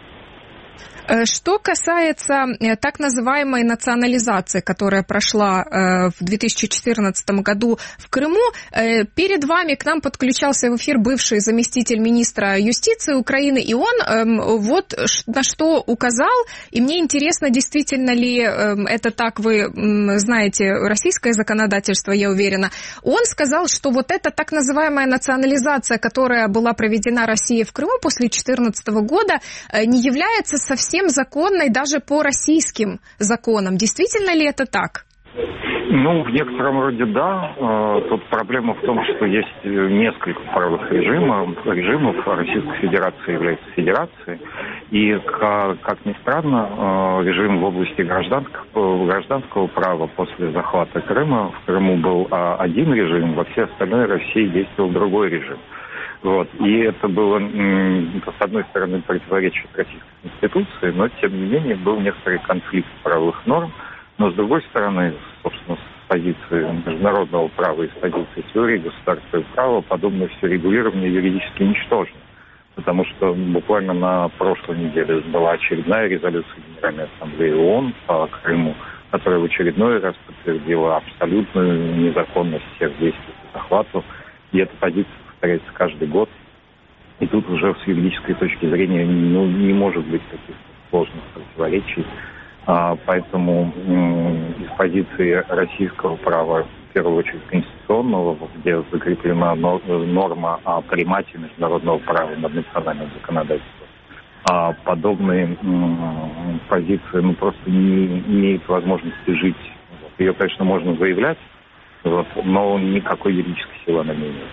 Что касается так называемой национализации, которая прошла в две тысячи четырнадцатом году в Крыму, перед вами к нам подключался в эфир бывший заместитель министра юстиции Украины, и он вот на что указал, и мне интересно, действительно ли это так, вы знаете российское законодательство, я уверена. Он сказал, что вот эта так называемая национализация, которая была проведена Россией в Крыму после две тысячи четырнадцатого года, не является совсем законной даже по российским законам. Действительно ли это так? Ну, в некотором роде да. Тут проблема в том, что есть несколько правовых режимов. Режимов Российской Федерации является федерацией. И, как ни странно, режим в области гражданского, гражданского права после захвата Крыма. В Крыму был один режим, во всей остальной России действовал другой режим. Вот. И это было, с одной стороны, противоречие Российской Конституции, но, тем не менее, был некоторый конфликт правовых норм. Но, с другой стороны, собственно, с позиции международного права и с позиции теории государственного права подобное все регулирование юридически ничтожно. Потому что буквально на прошлой неделе была очередная резолюция Генеральной Ассамблеи ООН по Крыму, которая в очередной раз подтвердила абсолютную незаконность всех действий по захвату. И эта позиция повторяется каждый год. И тут уже с юридической точки зрения ну, не может быть каких-то сложных противоречий. А, поэтому м- из позиции российского права, в первую очередь конституционного, где закреплена норма о примате международного права над национальным законодательством, а подобные м- позиции ну, просто не имеют возможности жить. Вот. Ее, конечно, можно заявлять, вот, но никакой юридической силы она не имеет.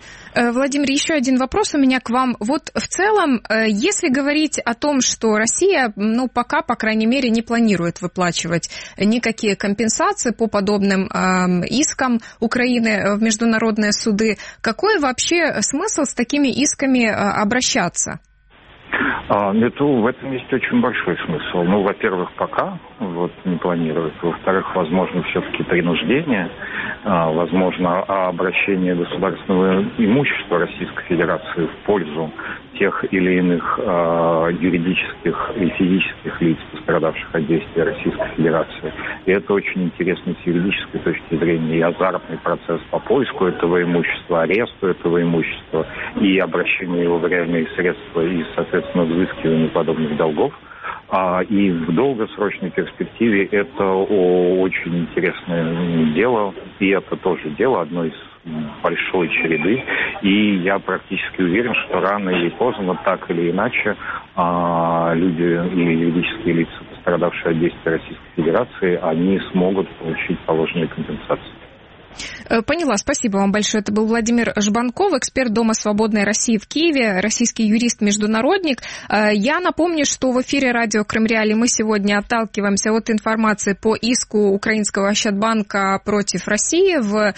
Владимир, еще один вопрос у меня к вам. Вот в целом, если говорить о том, что Россия, ну, пока, по крайней мере, не планирует выплачивать никакие компенсации по подобным э, искам Украины в международные суды, какой вообще смысл с такими исками э, обращаться? А, это, в этом есть очень большой смысл. Ну, во-первых, пока вот, не планируют. Во-вторых, возможно, все-таки принуждение, а, возможно, обращение государственного имущества Российской Федерации в пользу тех или иных а, юридических и физических лиц, пострадавших от действия Российской Федерации. И это очень интересно с юридической точки зрения. И азартный процесс по поиску этого имущества, аресту этого имущества и обращению его в реальные средства и, соответственно, взыскиванию подобных долгов. А, и в долгосрочной перспективе это очень интересное дело, и это тоже дело, одно из большой череды. И я практически уверен, что рано или поздно, так или иначе, а, люди или юридические лица, пострадавшие от действия Российской Федерации, они смогут получить положенные компенсации. Поняла, спасибо вам большое. Это был Владимир Жбанков, эксперт Дома свободной России в Киеве, российский юрист-международник. Я напомню, что в эфире радио Крым Реалии мы сегодня отталкиваемся от информации по иску украинского Ощадбанка против России в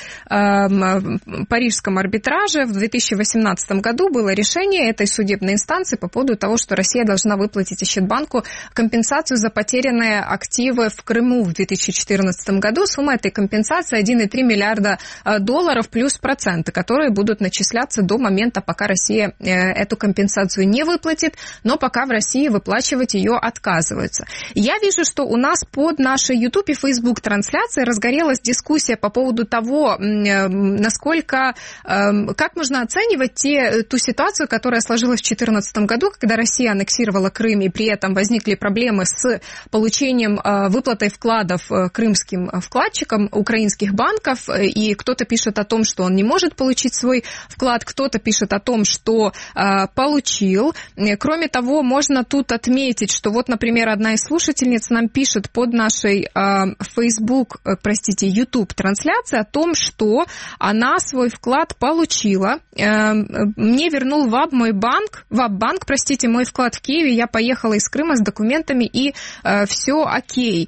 э, парижском арбитраже. В две тысячи восемнадцатом году было решение этой судебной инстанции по поводу того, что Россия должна выплатить Ощадбанку компенсацию за потерянные активы в Крыму в две тысячи четырнадцатом году. Сумма этой компенсации один и три миллиарда долларов плюс проценты, которые будут начисляться до момента, пока Россия эту компенсацию не выплатит, но пока в России выплачивать ее отказываются. Я вижу, что у нас под нашей YouTube и Facebook трансляцией разгорелась дискуссия по поводу того, насколько, как можно оценивать те, ту ситуацию, которая сложилась в две тысячи четырнадцатом году, когда Россия аннексировала Крым, и при этом возникли проблемы с получением, выплатой вкладов крымским вкладчикам украинских банков, и кто-то пишет о том, что он не может получить свой вклад, кто-то пишет о том, что э, получил. Кроме того, можно тут отметить, что вот, например, одна из слушательниц нам пишет под нашей э, Facebook, э, простите, YouTube-трансляции о том, что она свой вклад получила. Э, мне вернул ВАБ мой банк, ВАБ-банк, простите, мой вклад в Киеве, я поехала из Крыма с документами, и э, все окей.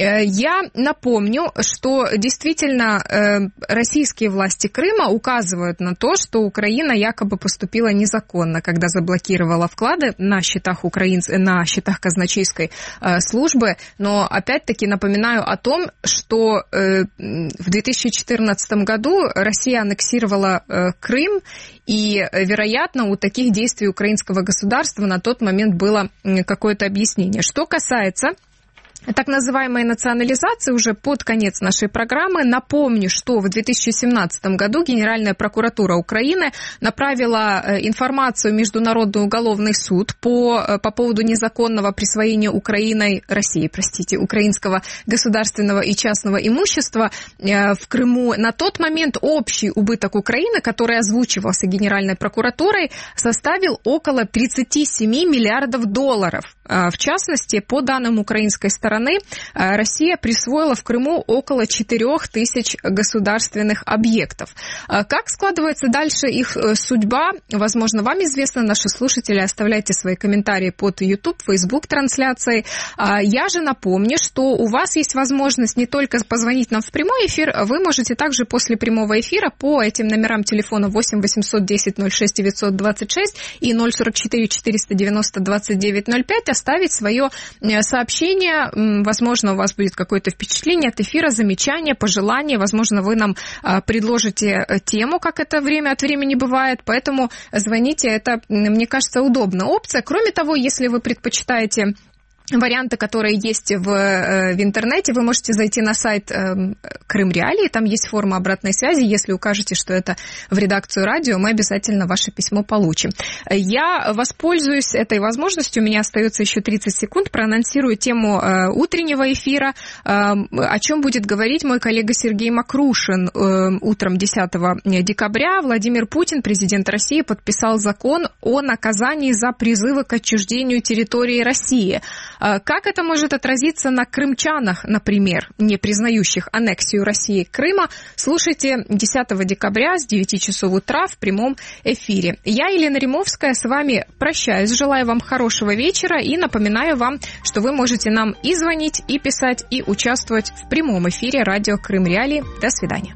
Я напомню, что действительно российские власти Крыма указывают на то, что Украина якобы поступила незаконно, когда заблокировала вклады на счетах украинц... на счетах казначейской службы. Но опять-таки напоминаю о том, что в две тысячи четырнадцатом году Россия аннексировала Крым, и, вероятно, у таких действий украинского государства на тот момент было какое-то объяснение. Что касается так называемой национализации, уже под конец нашей программы напомню, что в две тысячи семнадцатом году Генеральная прокуратура Украины направила информацию в Международный уголовный суд по, по поводу незаконного присвоения Украиной, России, простите, украинского государственного и частного имущества в Крыму. На тот момент общий убыток Украины, который озвучивался Генеральной прокуратурой, составил около тридцать семь миллиардов долларов. В частности, по данным украинской стороны, Россия присвоила в Крыму около четырех тысяч государственных объектов. Как складывается дальше их судьба, возможно, вам известно, наши слушатели, оставляйте свои комментарии под YouTube, Facebook трансляцией. Я же напомню, что у вас есть возможность не только позвонить нам в прямой эфир, вы можете также после прямого эфира по этим номерам телефона восемь восемьсот десять ноль шесть девятьсот двадцать шесть и ноль сорок четыре четыреста девяносто двадцать девять ноль пять оставить свое сообщение. Возможно, у вас будет какое-то впечатление от эфира, замечание, пожелание. Возможно, вы нам предложите тему, как это время от времени бывает. Поэтому звоните, это, мне кажется, удобная опция. Кроме того, если вы предпочитаете варианты, которые есть в, в интернете, вы можете зайти на сайт э, Крым Реалии, там есть форма обратной связи. Если укажете, что это в редакцию радио, мы обязательно ваше письмо получим. Я воспользуюсь этой возможностью, у меня остается еще тридцать секунд, проанонсирую тему э, утреннего эфира, э, о чем будет говорить мой коллега Сергей Макрушин. Э, утром десятого декабря Владимир Путин, президент России, подписал закон о наказании за призывы к отчуждению территории России. Как это может отразиться на крымчанах, например, не признающих аннексию России Крыма? Слушайте десятого декабря с девяти часов утра в прямом эфире. Я, Елена Римовская, с вами прощаюсь. Желаю вам хорошего вечера и напоминаю вам, что вы можете нам и звонить, и писать, и участвовать в прямом эфире радио Крым Реалии. До свидания.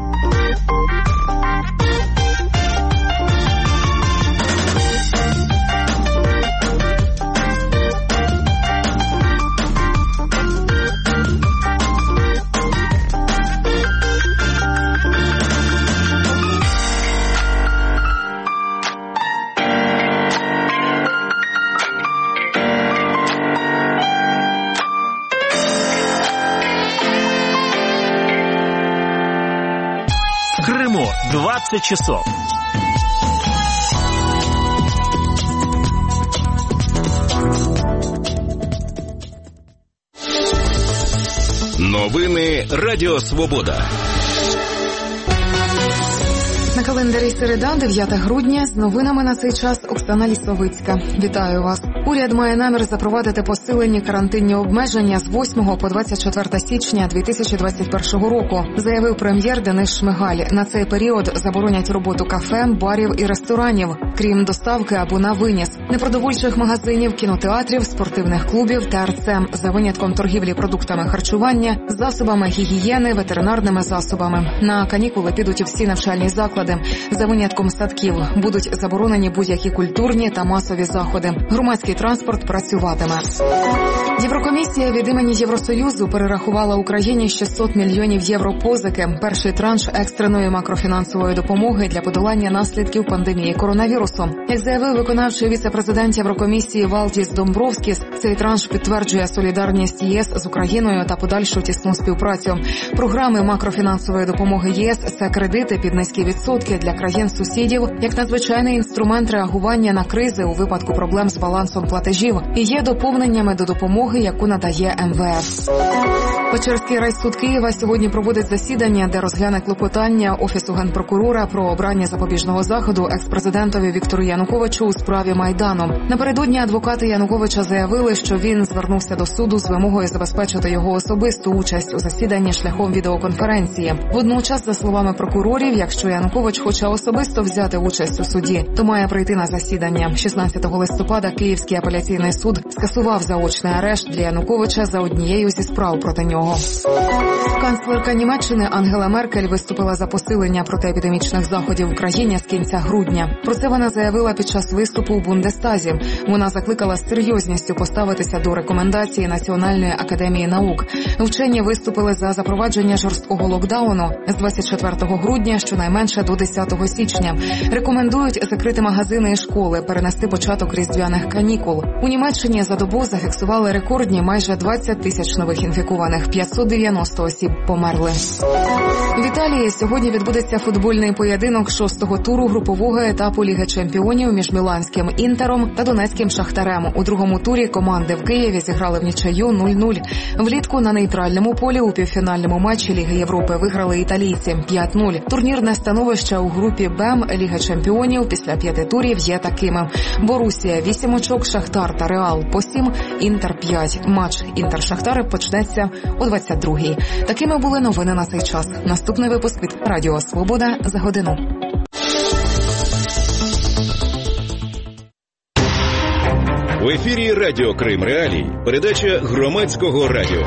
двадцать часов. Новини Радіо Свобода. На календарі середа, дев'яте грудня, з новинами на цей час Оксана Лісовицька. Вітаю вас. Уряд має намір запровадити посилені карантинні обмеження з восьмого по двадцять четверте січня дві тисячі двадцять першого року, заявив прем'єр Денис Шмигаль. На цей період заборонять роботу кафе, барів і ресторанів, крім доставки або на виніс, непродовольчих магазинів, кінотеатрів, спортивних клубів та РЦ, за винятком торгівлі продуктами харчування, засобами гігієни, ветеринарними засобами. На канікули підуть і всі навчальні заклади. За винятком садків будуть заборонені будь-які культурні та масові заходи. Громадський транспорт працюватиме. Єврокомісія від імені Євросоюзу перерахувала Україні шістсот мільйонів євро позики. Перший транш екстреної макрофінансової допомоги для подолання наслідків пандемії коронавірусу. Як заявив виконавчий віце-президент Єврокомісії Валдіс Домбровскіс, цей транш підтверджує солідарність ЄС з Україною та подальшу тісну співпрацю. Програми макрофінансової допомоги ЄС – це кредити під низькі відсотки для країн-сусідів, як надзвичайний інструмент реагування на кризи у випадку проблем з балансом платежів і є доповненнями до допомоги, яку надає ем ве еф. Печерський райсуд Києва сьогодні проводить засідання, де розгляне клопотання Офісу Генпрокурора про обрання запобіжного заходу експрезидентові Віктору Януковичу у справі Майдану. Напередодні адвокати Януковича заявили, що він звернувся до суду з вимогою забезпечити його особисту участь у засіданні шляхом відеоконференції. Водночас, за словами прокурорів, якщо Янукович хоче особисто взяти участь у суді, то має прийти на засідання. шістнадцятого листопада Київський апеляційний суд скасував заочний арешт для Януковича за однією зі справ проти нього. Канцлерка Німеччини Ангела Меркель виступила за посилення протиепідемічних заходів в країні з кінця грудня. Про це вона заявила під час виступу у Бундестазі. Вона закликала з серйозністю поставитися до рекомендацій Національної академії наук. Вчені виступили за запровадження жорсткого локдауну з двадцять четвертого грудня щонайменше до десятого січня. Рекомендують закрити магазини і школи, перенести початок різдвяних канікул. У Німеччині за добу зафіксували рекордні майже двадцять тисяч нових інфікованих, п'ятсот дев'яносто осіб померли. В Італії сьогодні відбудеться футбольний поєдинок шостого туру групового етапу Ліги чемпіонів між міланським Інтером та донецьким Шахтарем. У другому турі команди в Києві зіграли в нічию нуль нуль. Влітку на нейтральному полі у півфінальному матчі Ліги Європи виграли італійці п'ять нуль. Турнірне становище у групі Б Ліги чемпіонів після п'яти турів є такими: Борусія вісім очок, Шахтар та Реал по сім, Інтер п'ять. Матч Інтер-Шахтар почнеться о двадцять другій. Такими були новини на цей час. Наступний випуск від Радіо Свобода за годину. В ефірі Радіо Крим Реалії. Передача громадського радіо.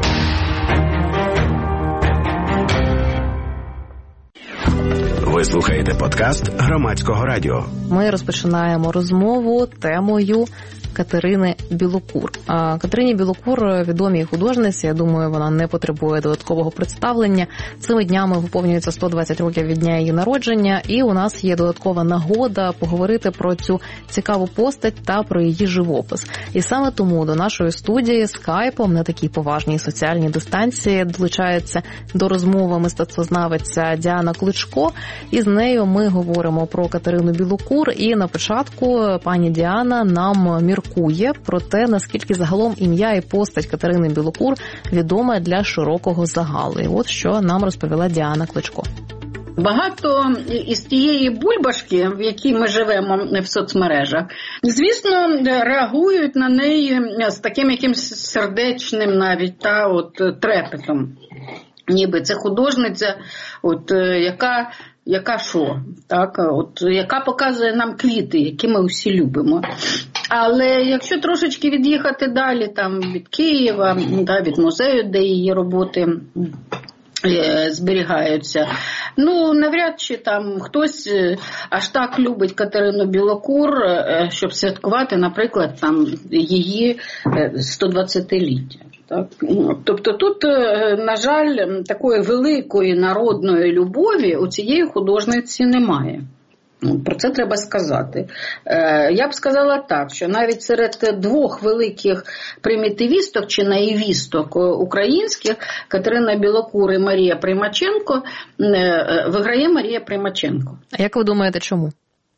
Ви слухаєте подкаст Громадського радіо. Ми розпочинаємо розмову темою Катерини Білокур. А Катерині Білокур відомій художниці, я думаю, вона не потребує додаткового представлення. Цими днями виповнюється сто двадцять років від дня її народження, і у нас є додаткова нагода поговорити про цю цікаву постать та про її живопис. І саме тому до нашої студії скайпом на такій поважній соціальній дистанції долучається до розмови мистецтвознавиця Діана Кличко. І з нею ми говоримо про Катерину Білокур. І на початку пані Діана нам міркує про те, наскільки загалом ім'я і постать Катерини Білокур відома для широкого загалу. І от що нам розповіла Діана Кличко. Багато із тієї бульбашки, в якій ми живемо в соцмережах, звісно, реагують на неї з таким якимось сердечним навіть та от трепетом. Ніби це художниця, от яка, яка що, так, от яка показує нам квіти, які ми усі любимо. Але якщо трошечки від'їхати далі, там від Києва, да, від музею, де її роботи зберігаються. Ну, навряд чи там хтось аж так любить Катерину Білокур, щоб святкувати, наприклад, там її сто двадцятиліття. Так? Тобто тут, на жаль, такої великої народної любові у цієї художниці немає. Про це треба сказати. Я б сказала так, що навіть серед двох великих примітивісток чи наївісток українських, Катерина Білокур і Марія Примаченко, виграє Марія Примаченко. А як ви думаєте, чому?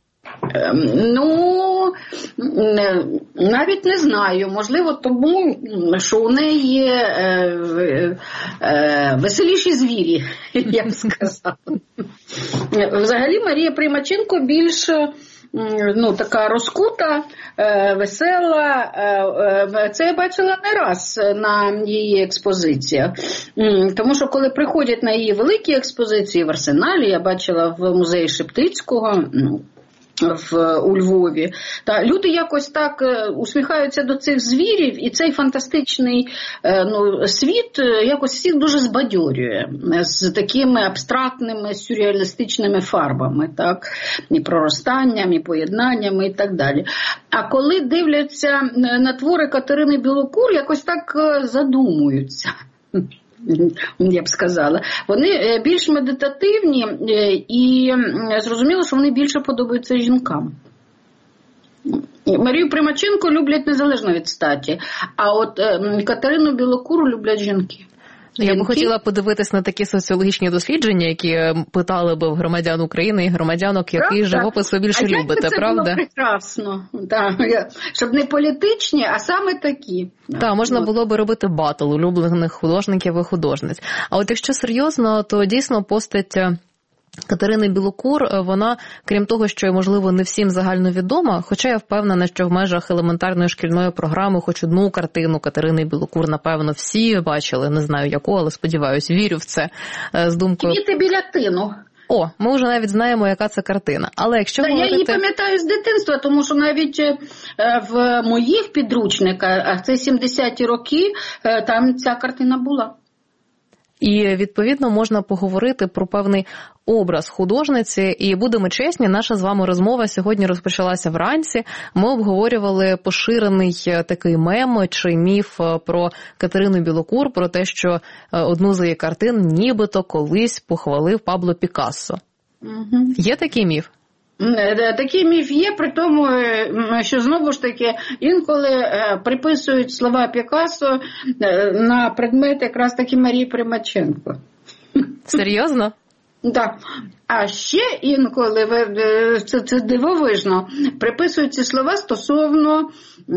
Ну, навіть не знаю. Можливо, тому, що у неї є е, е, веселіші звірі, я б сказала. Взагалі Марія Примаченко більш ну, така розкута, е, весела. Е, це я бачила не раз на її експозиціях. Тому що коли приходять на її великі експозиції в Арсеналі, я бачила в музеї Шептицького, В, у Львові. Та люди якось так усміхаються до цих звірів, і цей фантастичний ну, світ якось всіх дуже збадьорює з такими абстрактними, сюрреалістичними фарбами, так? І проростанням, і поєднаннями, і так далі. А коли дивляться на твори Катерини Білокур, якось так задумуються. Я б сказала. Вони більш медитативні і зрозуміло, що вони більше подобаються жінкам. Марію Примаченко люблять незалежно від статі, а от Катерину Білокур люблять жінки. Я б хотіла подивитись на такі соціологічні дослідження, які питали б громадян України і громадянок, який живопис ви більше а любите, це правда? Було прекрасно. Да. Щоб не політичні, а саме такі. Так, можна було би робити батл улюблених художників і художниць. А от якщо серйозно, то дійсно постать Катерини Білокур, вона, крім того, що, можливо, не всім загальновідома, хоча я впевнена, що в межах елементарної шкільної програми хоч одну картину Катерини Білокур, напевно, всі бачили, не знаю яку, але сподіваюсь, вірю в це з думкою. «Квіти біля тину». О, ми вже навіть знаємо, яка це картина. Але якщо Та говорити... Я її пам'ятаю з дитинства, тому що навіть в моїх підручниках, а це сімдесяті роки, там ця картина була. І, відповідно, можна поговорити про певний образ художниці. І будемо чесні, наша з вами розмова сьогодні розпочалася вранці. Ми обговорювали поширений такий мем чи міф про Катерину Білокур, про те, що одну з її картин нібито колись похвалив Пабло Пікассо. Угу. Є такий міф? Такий міф є, при тому, що знову ж таки інколи приписують слова Пікассо на предмет якраз таки Марії Примаченко. Серйозно? Так. А ще інколи, це, це дивовижно, приписують ці слова стосовно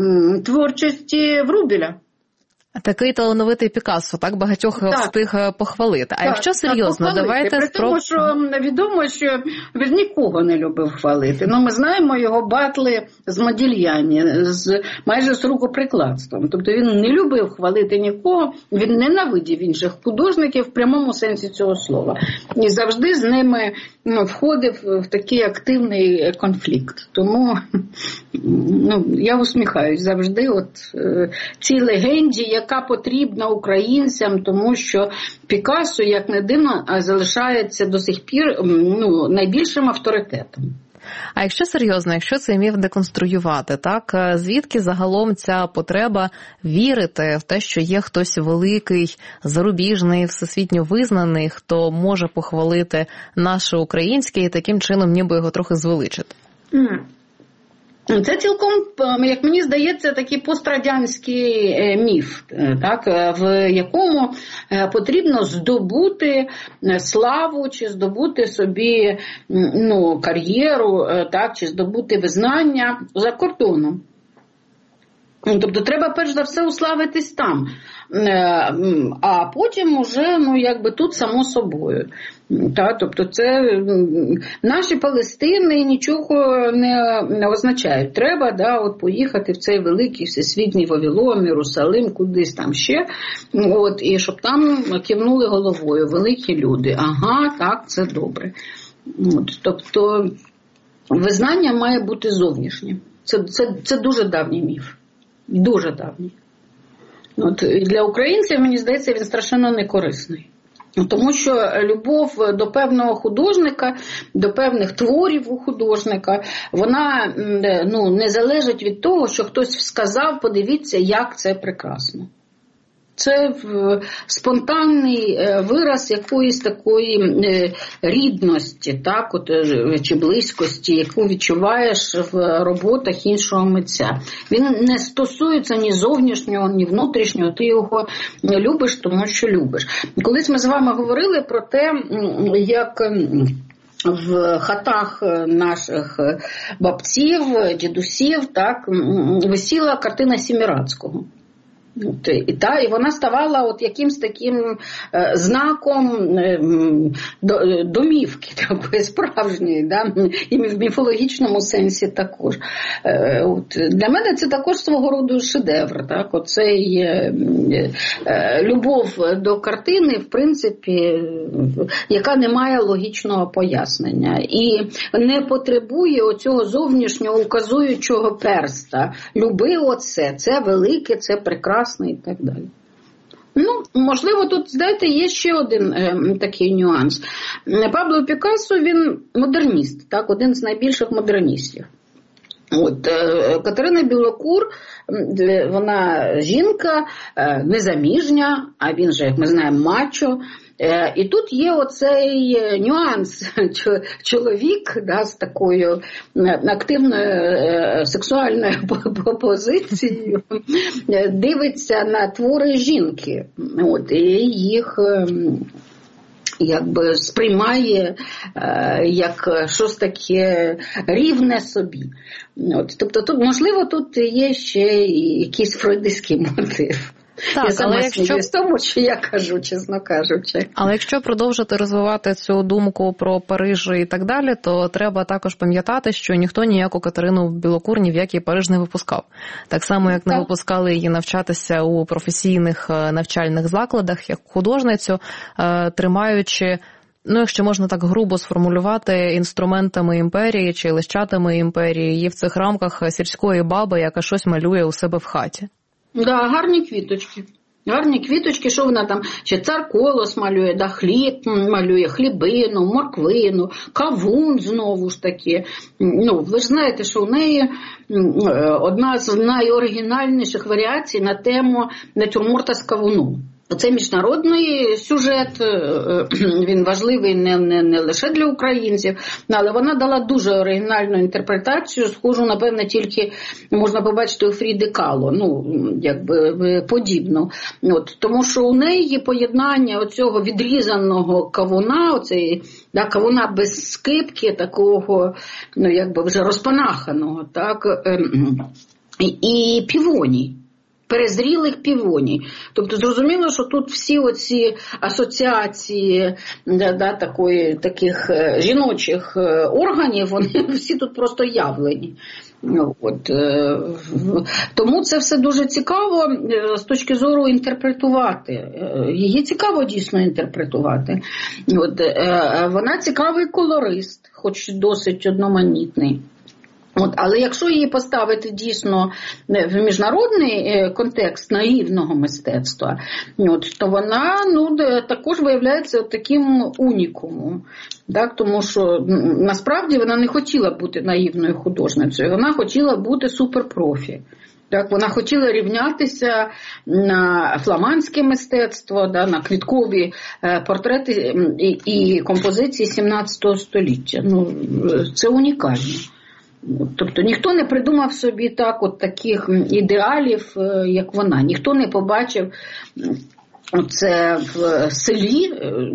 творчості Врубеля. Такий талановитий Пікассо, так багатьох так. встиг похвалити. А так, якщо серйозно, так, давайте... При тому, що відомо, що він нікого не любив хвалити. Ну, ми знаємо його батли з Модільяні, з, майже з рукоприкладством. Тобто він не любив хвалити нікого, він ненавидів інших художників в прямому сенсі цього слова. І завжди з ними ну, входив в такий активний конфлікт. Тому ну, я усміхаюсь завжди от цій легенді, яка потрібна українцям, тому що Пікассо, як не дивно, залишається до сих пір ну, найбільшим авторитетом. А якщо серйозно, якщо цей міф деконструювати, так, звідки загалом ця потреба вірити в те, що є хтось великий, зарубіжний, всесвітньо визнаний, хто може похвалити наше українське і таким чином ніби його трохи звеличити? Mm. Це цілком, як мені здається, такий пострадянський міф, так, в якому потрібно здобути славу, чи здобути собі ну, кар'єру, так, чи здобути визнання за кордоном. Тобто треба перш за все уславитись там, а потім уже, ну, якби тут само собою. Та, тобто це наші Палестини нічого не, не означають. Треба, да, от поїхати в цей великий всесвітній Вавилон, Єрусалим, кудись там ще, от, і щоб там кивнули головою великі люди. Ага, так, це добре. От, тобто визнання має бути зовнішнє. Це, це, це дуже давній міф. Дуже давній. От, для українців, мені здається, він страшенно некорисний. Тому що любов до певного художника, до певних творів у художника, вона, ну, не залежить від того, що хтось сказав, подивіться, як це прекрасно. Це спонтанний вираз якоїсь такої рідності, так, от, чи близькості, яку відчуваєш в роботах іншого митця. Він не стосується ні зовнішнього, ні внутрішнього, ти його любиш, тому що любиш. Колись ми з вами говорили про те, як в хатах наших бабців, дідусів, так, висіла картина Сімірадського. От, і, та, і вона ставала от якимсь таким е, знаком е, до, домівки такої справжньої, да? І в міфологічному сенсі також. Е, от, для мене це також свого роду шедевр. Так? Оцей е, е, любов до картини, в принципі, яка не має логічного пояснення. І не потребує оцього зовнішнього указуючого перста. Люби оце, це велике, це прекрасне. І так далі. Ну, можливо, тут, знаєте, є ще один е, такий нюанс. Пабло Пікассо, він модерніст, так, один з найбільших модерністів. От, е, Катерина Білокур, вона жінка, е, незаміжня, а він же, як ми знаємо, мачо. Е, і тут є оцей нюанс. Чоловік, да, з такою активною е, сексуальною позицією дивиться на твори жінки. От, і їх е, якби сприймає е, як щось таке рівне собі. От, тобто, тут, можливо, тут є ще якийсь фройдистський мотив. Так, я сама але якщо в тому, що я кажу, чесно кажучи. Але якщо продовжити розвивати цю думку про Париж і так далі, то треба також пам'ятати, що ніхто ніяку Катерину Білокур ні в який Париж не випускав. Так само, як не так. випускали її навчатися у професійних навчальних закладах, як художницю, тримаючи, ну, якщо можна так грубо сформулювати, інструментами імперії чи лищатами імперії, її в цих рамках сільської баби, яка щось малює у себе в хаті. Да, гарні квіточки. Гарні квіточки, що вона там, чи цар колос малює, да, хліб малює, хлібину, морквину, кавун знову ж таки. Ну, ви ж знаєте, що в неї одна з найоригінальніших варіацій на тему натюрморта з кавуном. Це міжнародний сюжет, він важливий не, не, не лише для українців, але вона дала дуже оригінальну інтерпретацію, схожу, напевне, тільки можна побачити у Фріди Кало, ну, якби подібно. От, тому що у неї поєднання оцього відрізаного кавуна, оцей, да, кавуна без скипки, такого, ну, якби вже розпанаханого, так, і, і півоній. Перезрілих півоній. Тобто зрозуміло, що тут всі оці асоціації да, да, такої, таких жіночих органів, вони всі тут просто явлені. От, е, тому це все дуже цікаво з точки зору інтерпретувати. Її цікаво дійсно інтерпретувати. От, е, вона цікавий колорист, хоч досить одноманітний. От, але якщо її поставити дійсно в міжнародний контекст наївного мистецтва, от, то вона, ну, також виявляється таким унікумом. Так, тому що насправді вона не хотіла бути наївною художницею, вона хотіла бути суперпрофі. Так, вона хотіла рівнятися на фламандське мистецтво, да, на квіткові портрети і, і композиції сімнадцятого століття. Ну, це унікально. Тобто ніхто не придумав собі так от таких ідеалів, як вона. Ніхто не побачив Це в селі,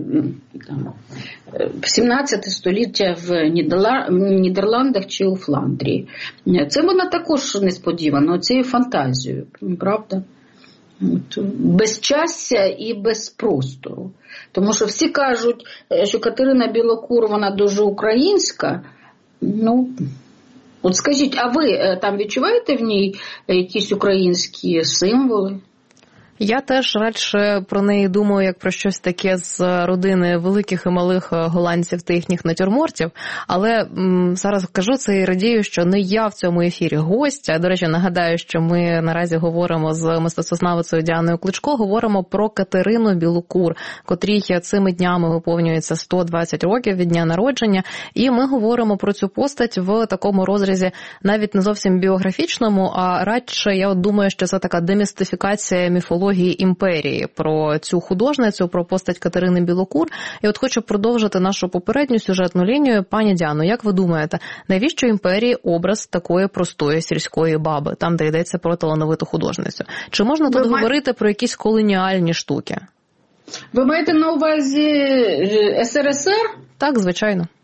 в сімнадцяте століття в Нідерландах чи у Фландрії. Це вона також несподівано, цією фантазією, правда? Без щастя і без простору. Тому що всі кажуть, що Катерина Білокур, вона дуже українська. Ну, от скажіть, а ви там відчуваєте в ній якісь українські символи? Я теж радше про неї думаю, як про щось таке з родини великих і малих голландців та їхніх натюрмортів, але м, зараз кажу це і радію, що не я в цьому ефірі гостя. До речі, нагадаю, що ми наразі говоримо з мистецтвознавицею Діаною Кличко, говоримо про Катерину Білокур, котрій цими днями виповнюється сто двадцять років від дня народження, і ми говоримо про цю постать в такому розрізі навіть не зовсім біографічному, а радше, я от думаю, що це така демістифікація міфології імперії, про цю художницю, про постать Катерини Білокур. І от хочу продовжити нашу попередню сюжетну лінію. Пані Діано, як ви думаєте, навіщо імперії образ такої простої сільської баби, там, де йдеться про талановиту художницю? Чи можна тут ви говорити має... про якісь колоніальні штуки? Ви маєте на увазі ес ер ес ер? Так, звичайно.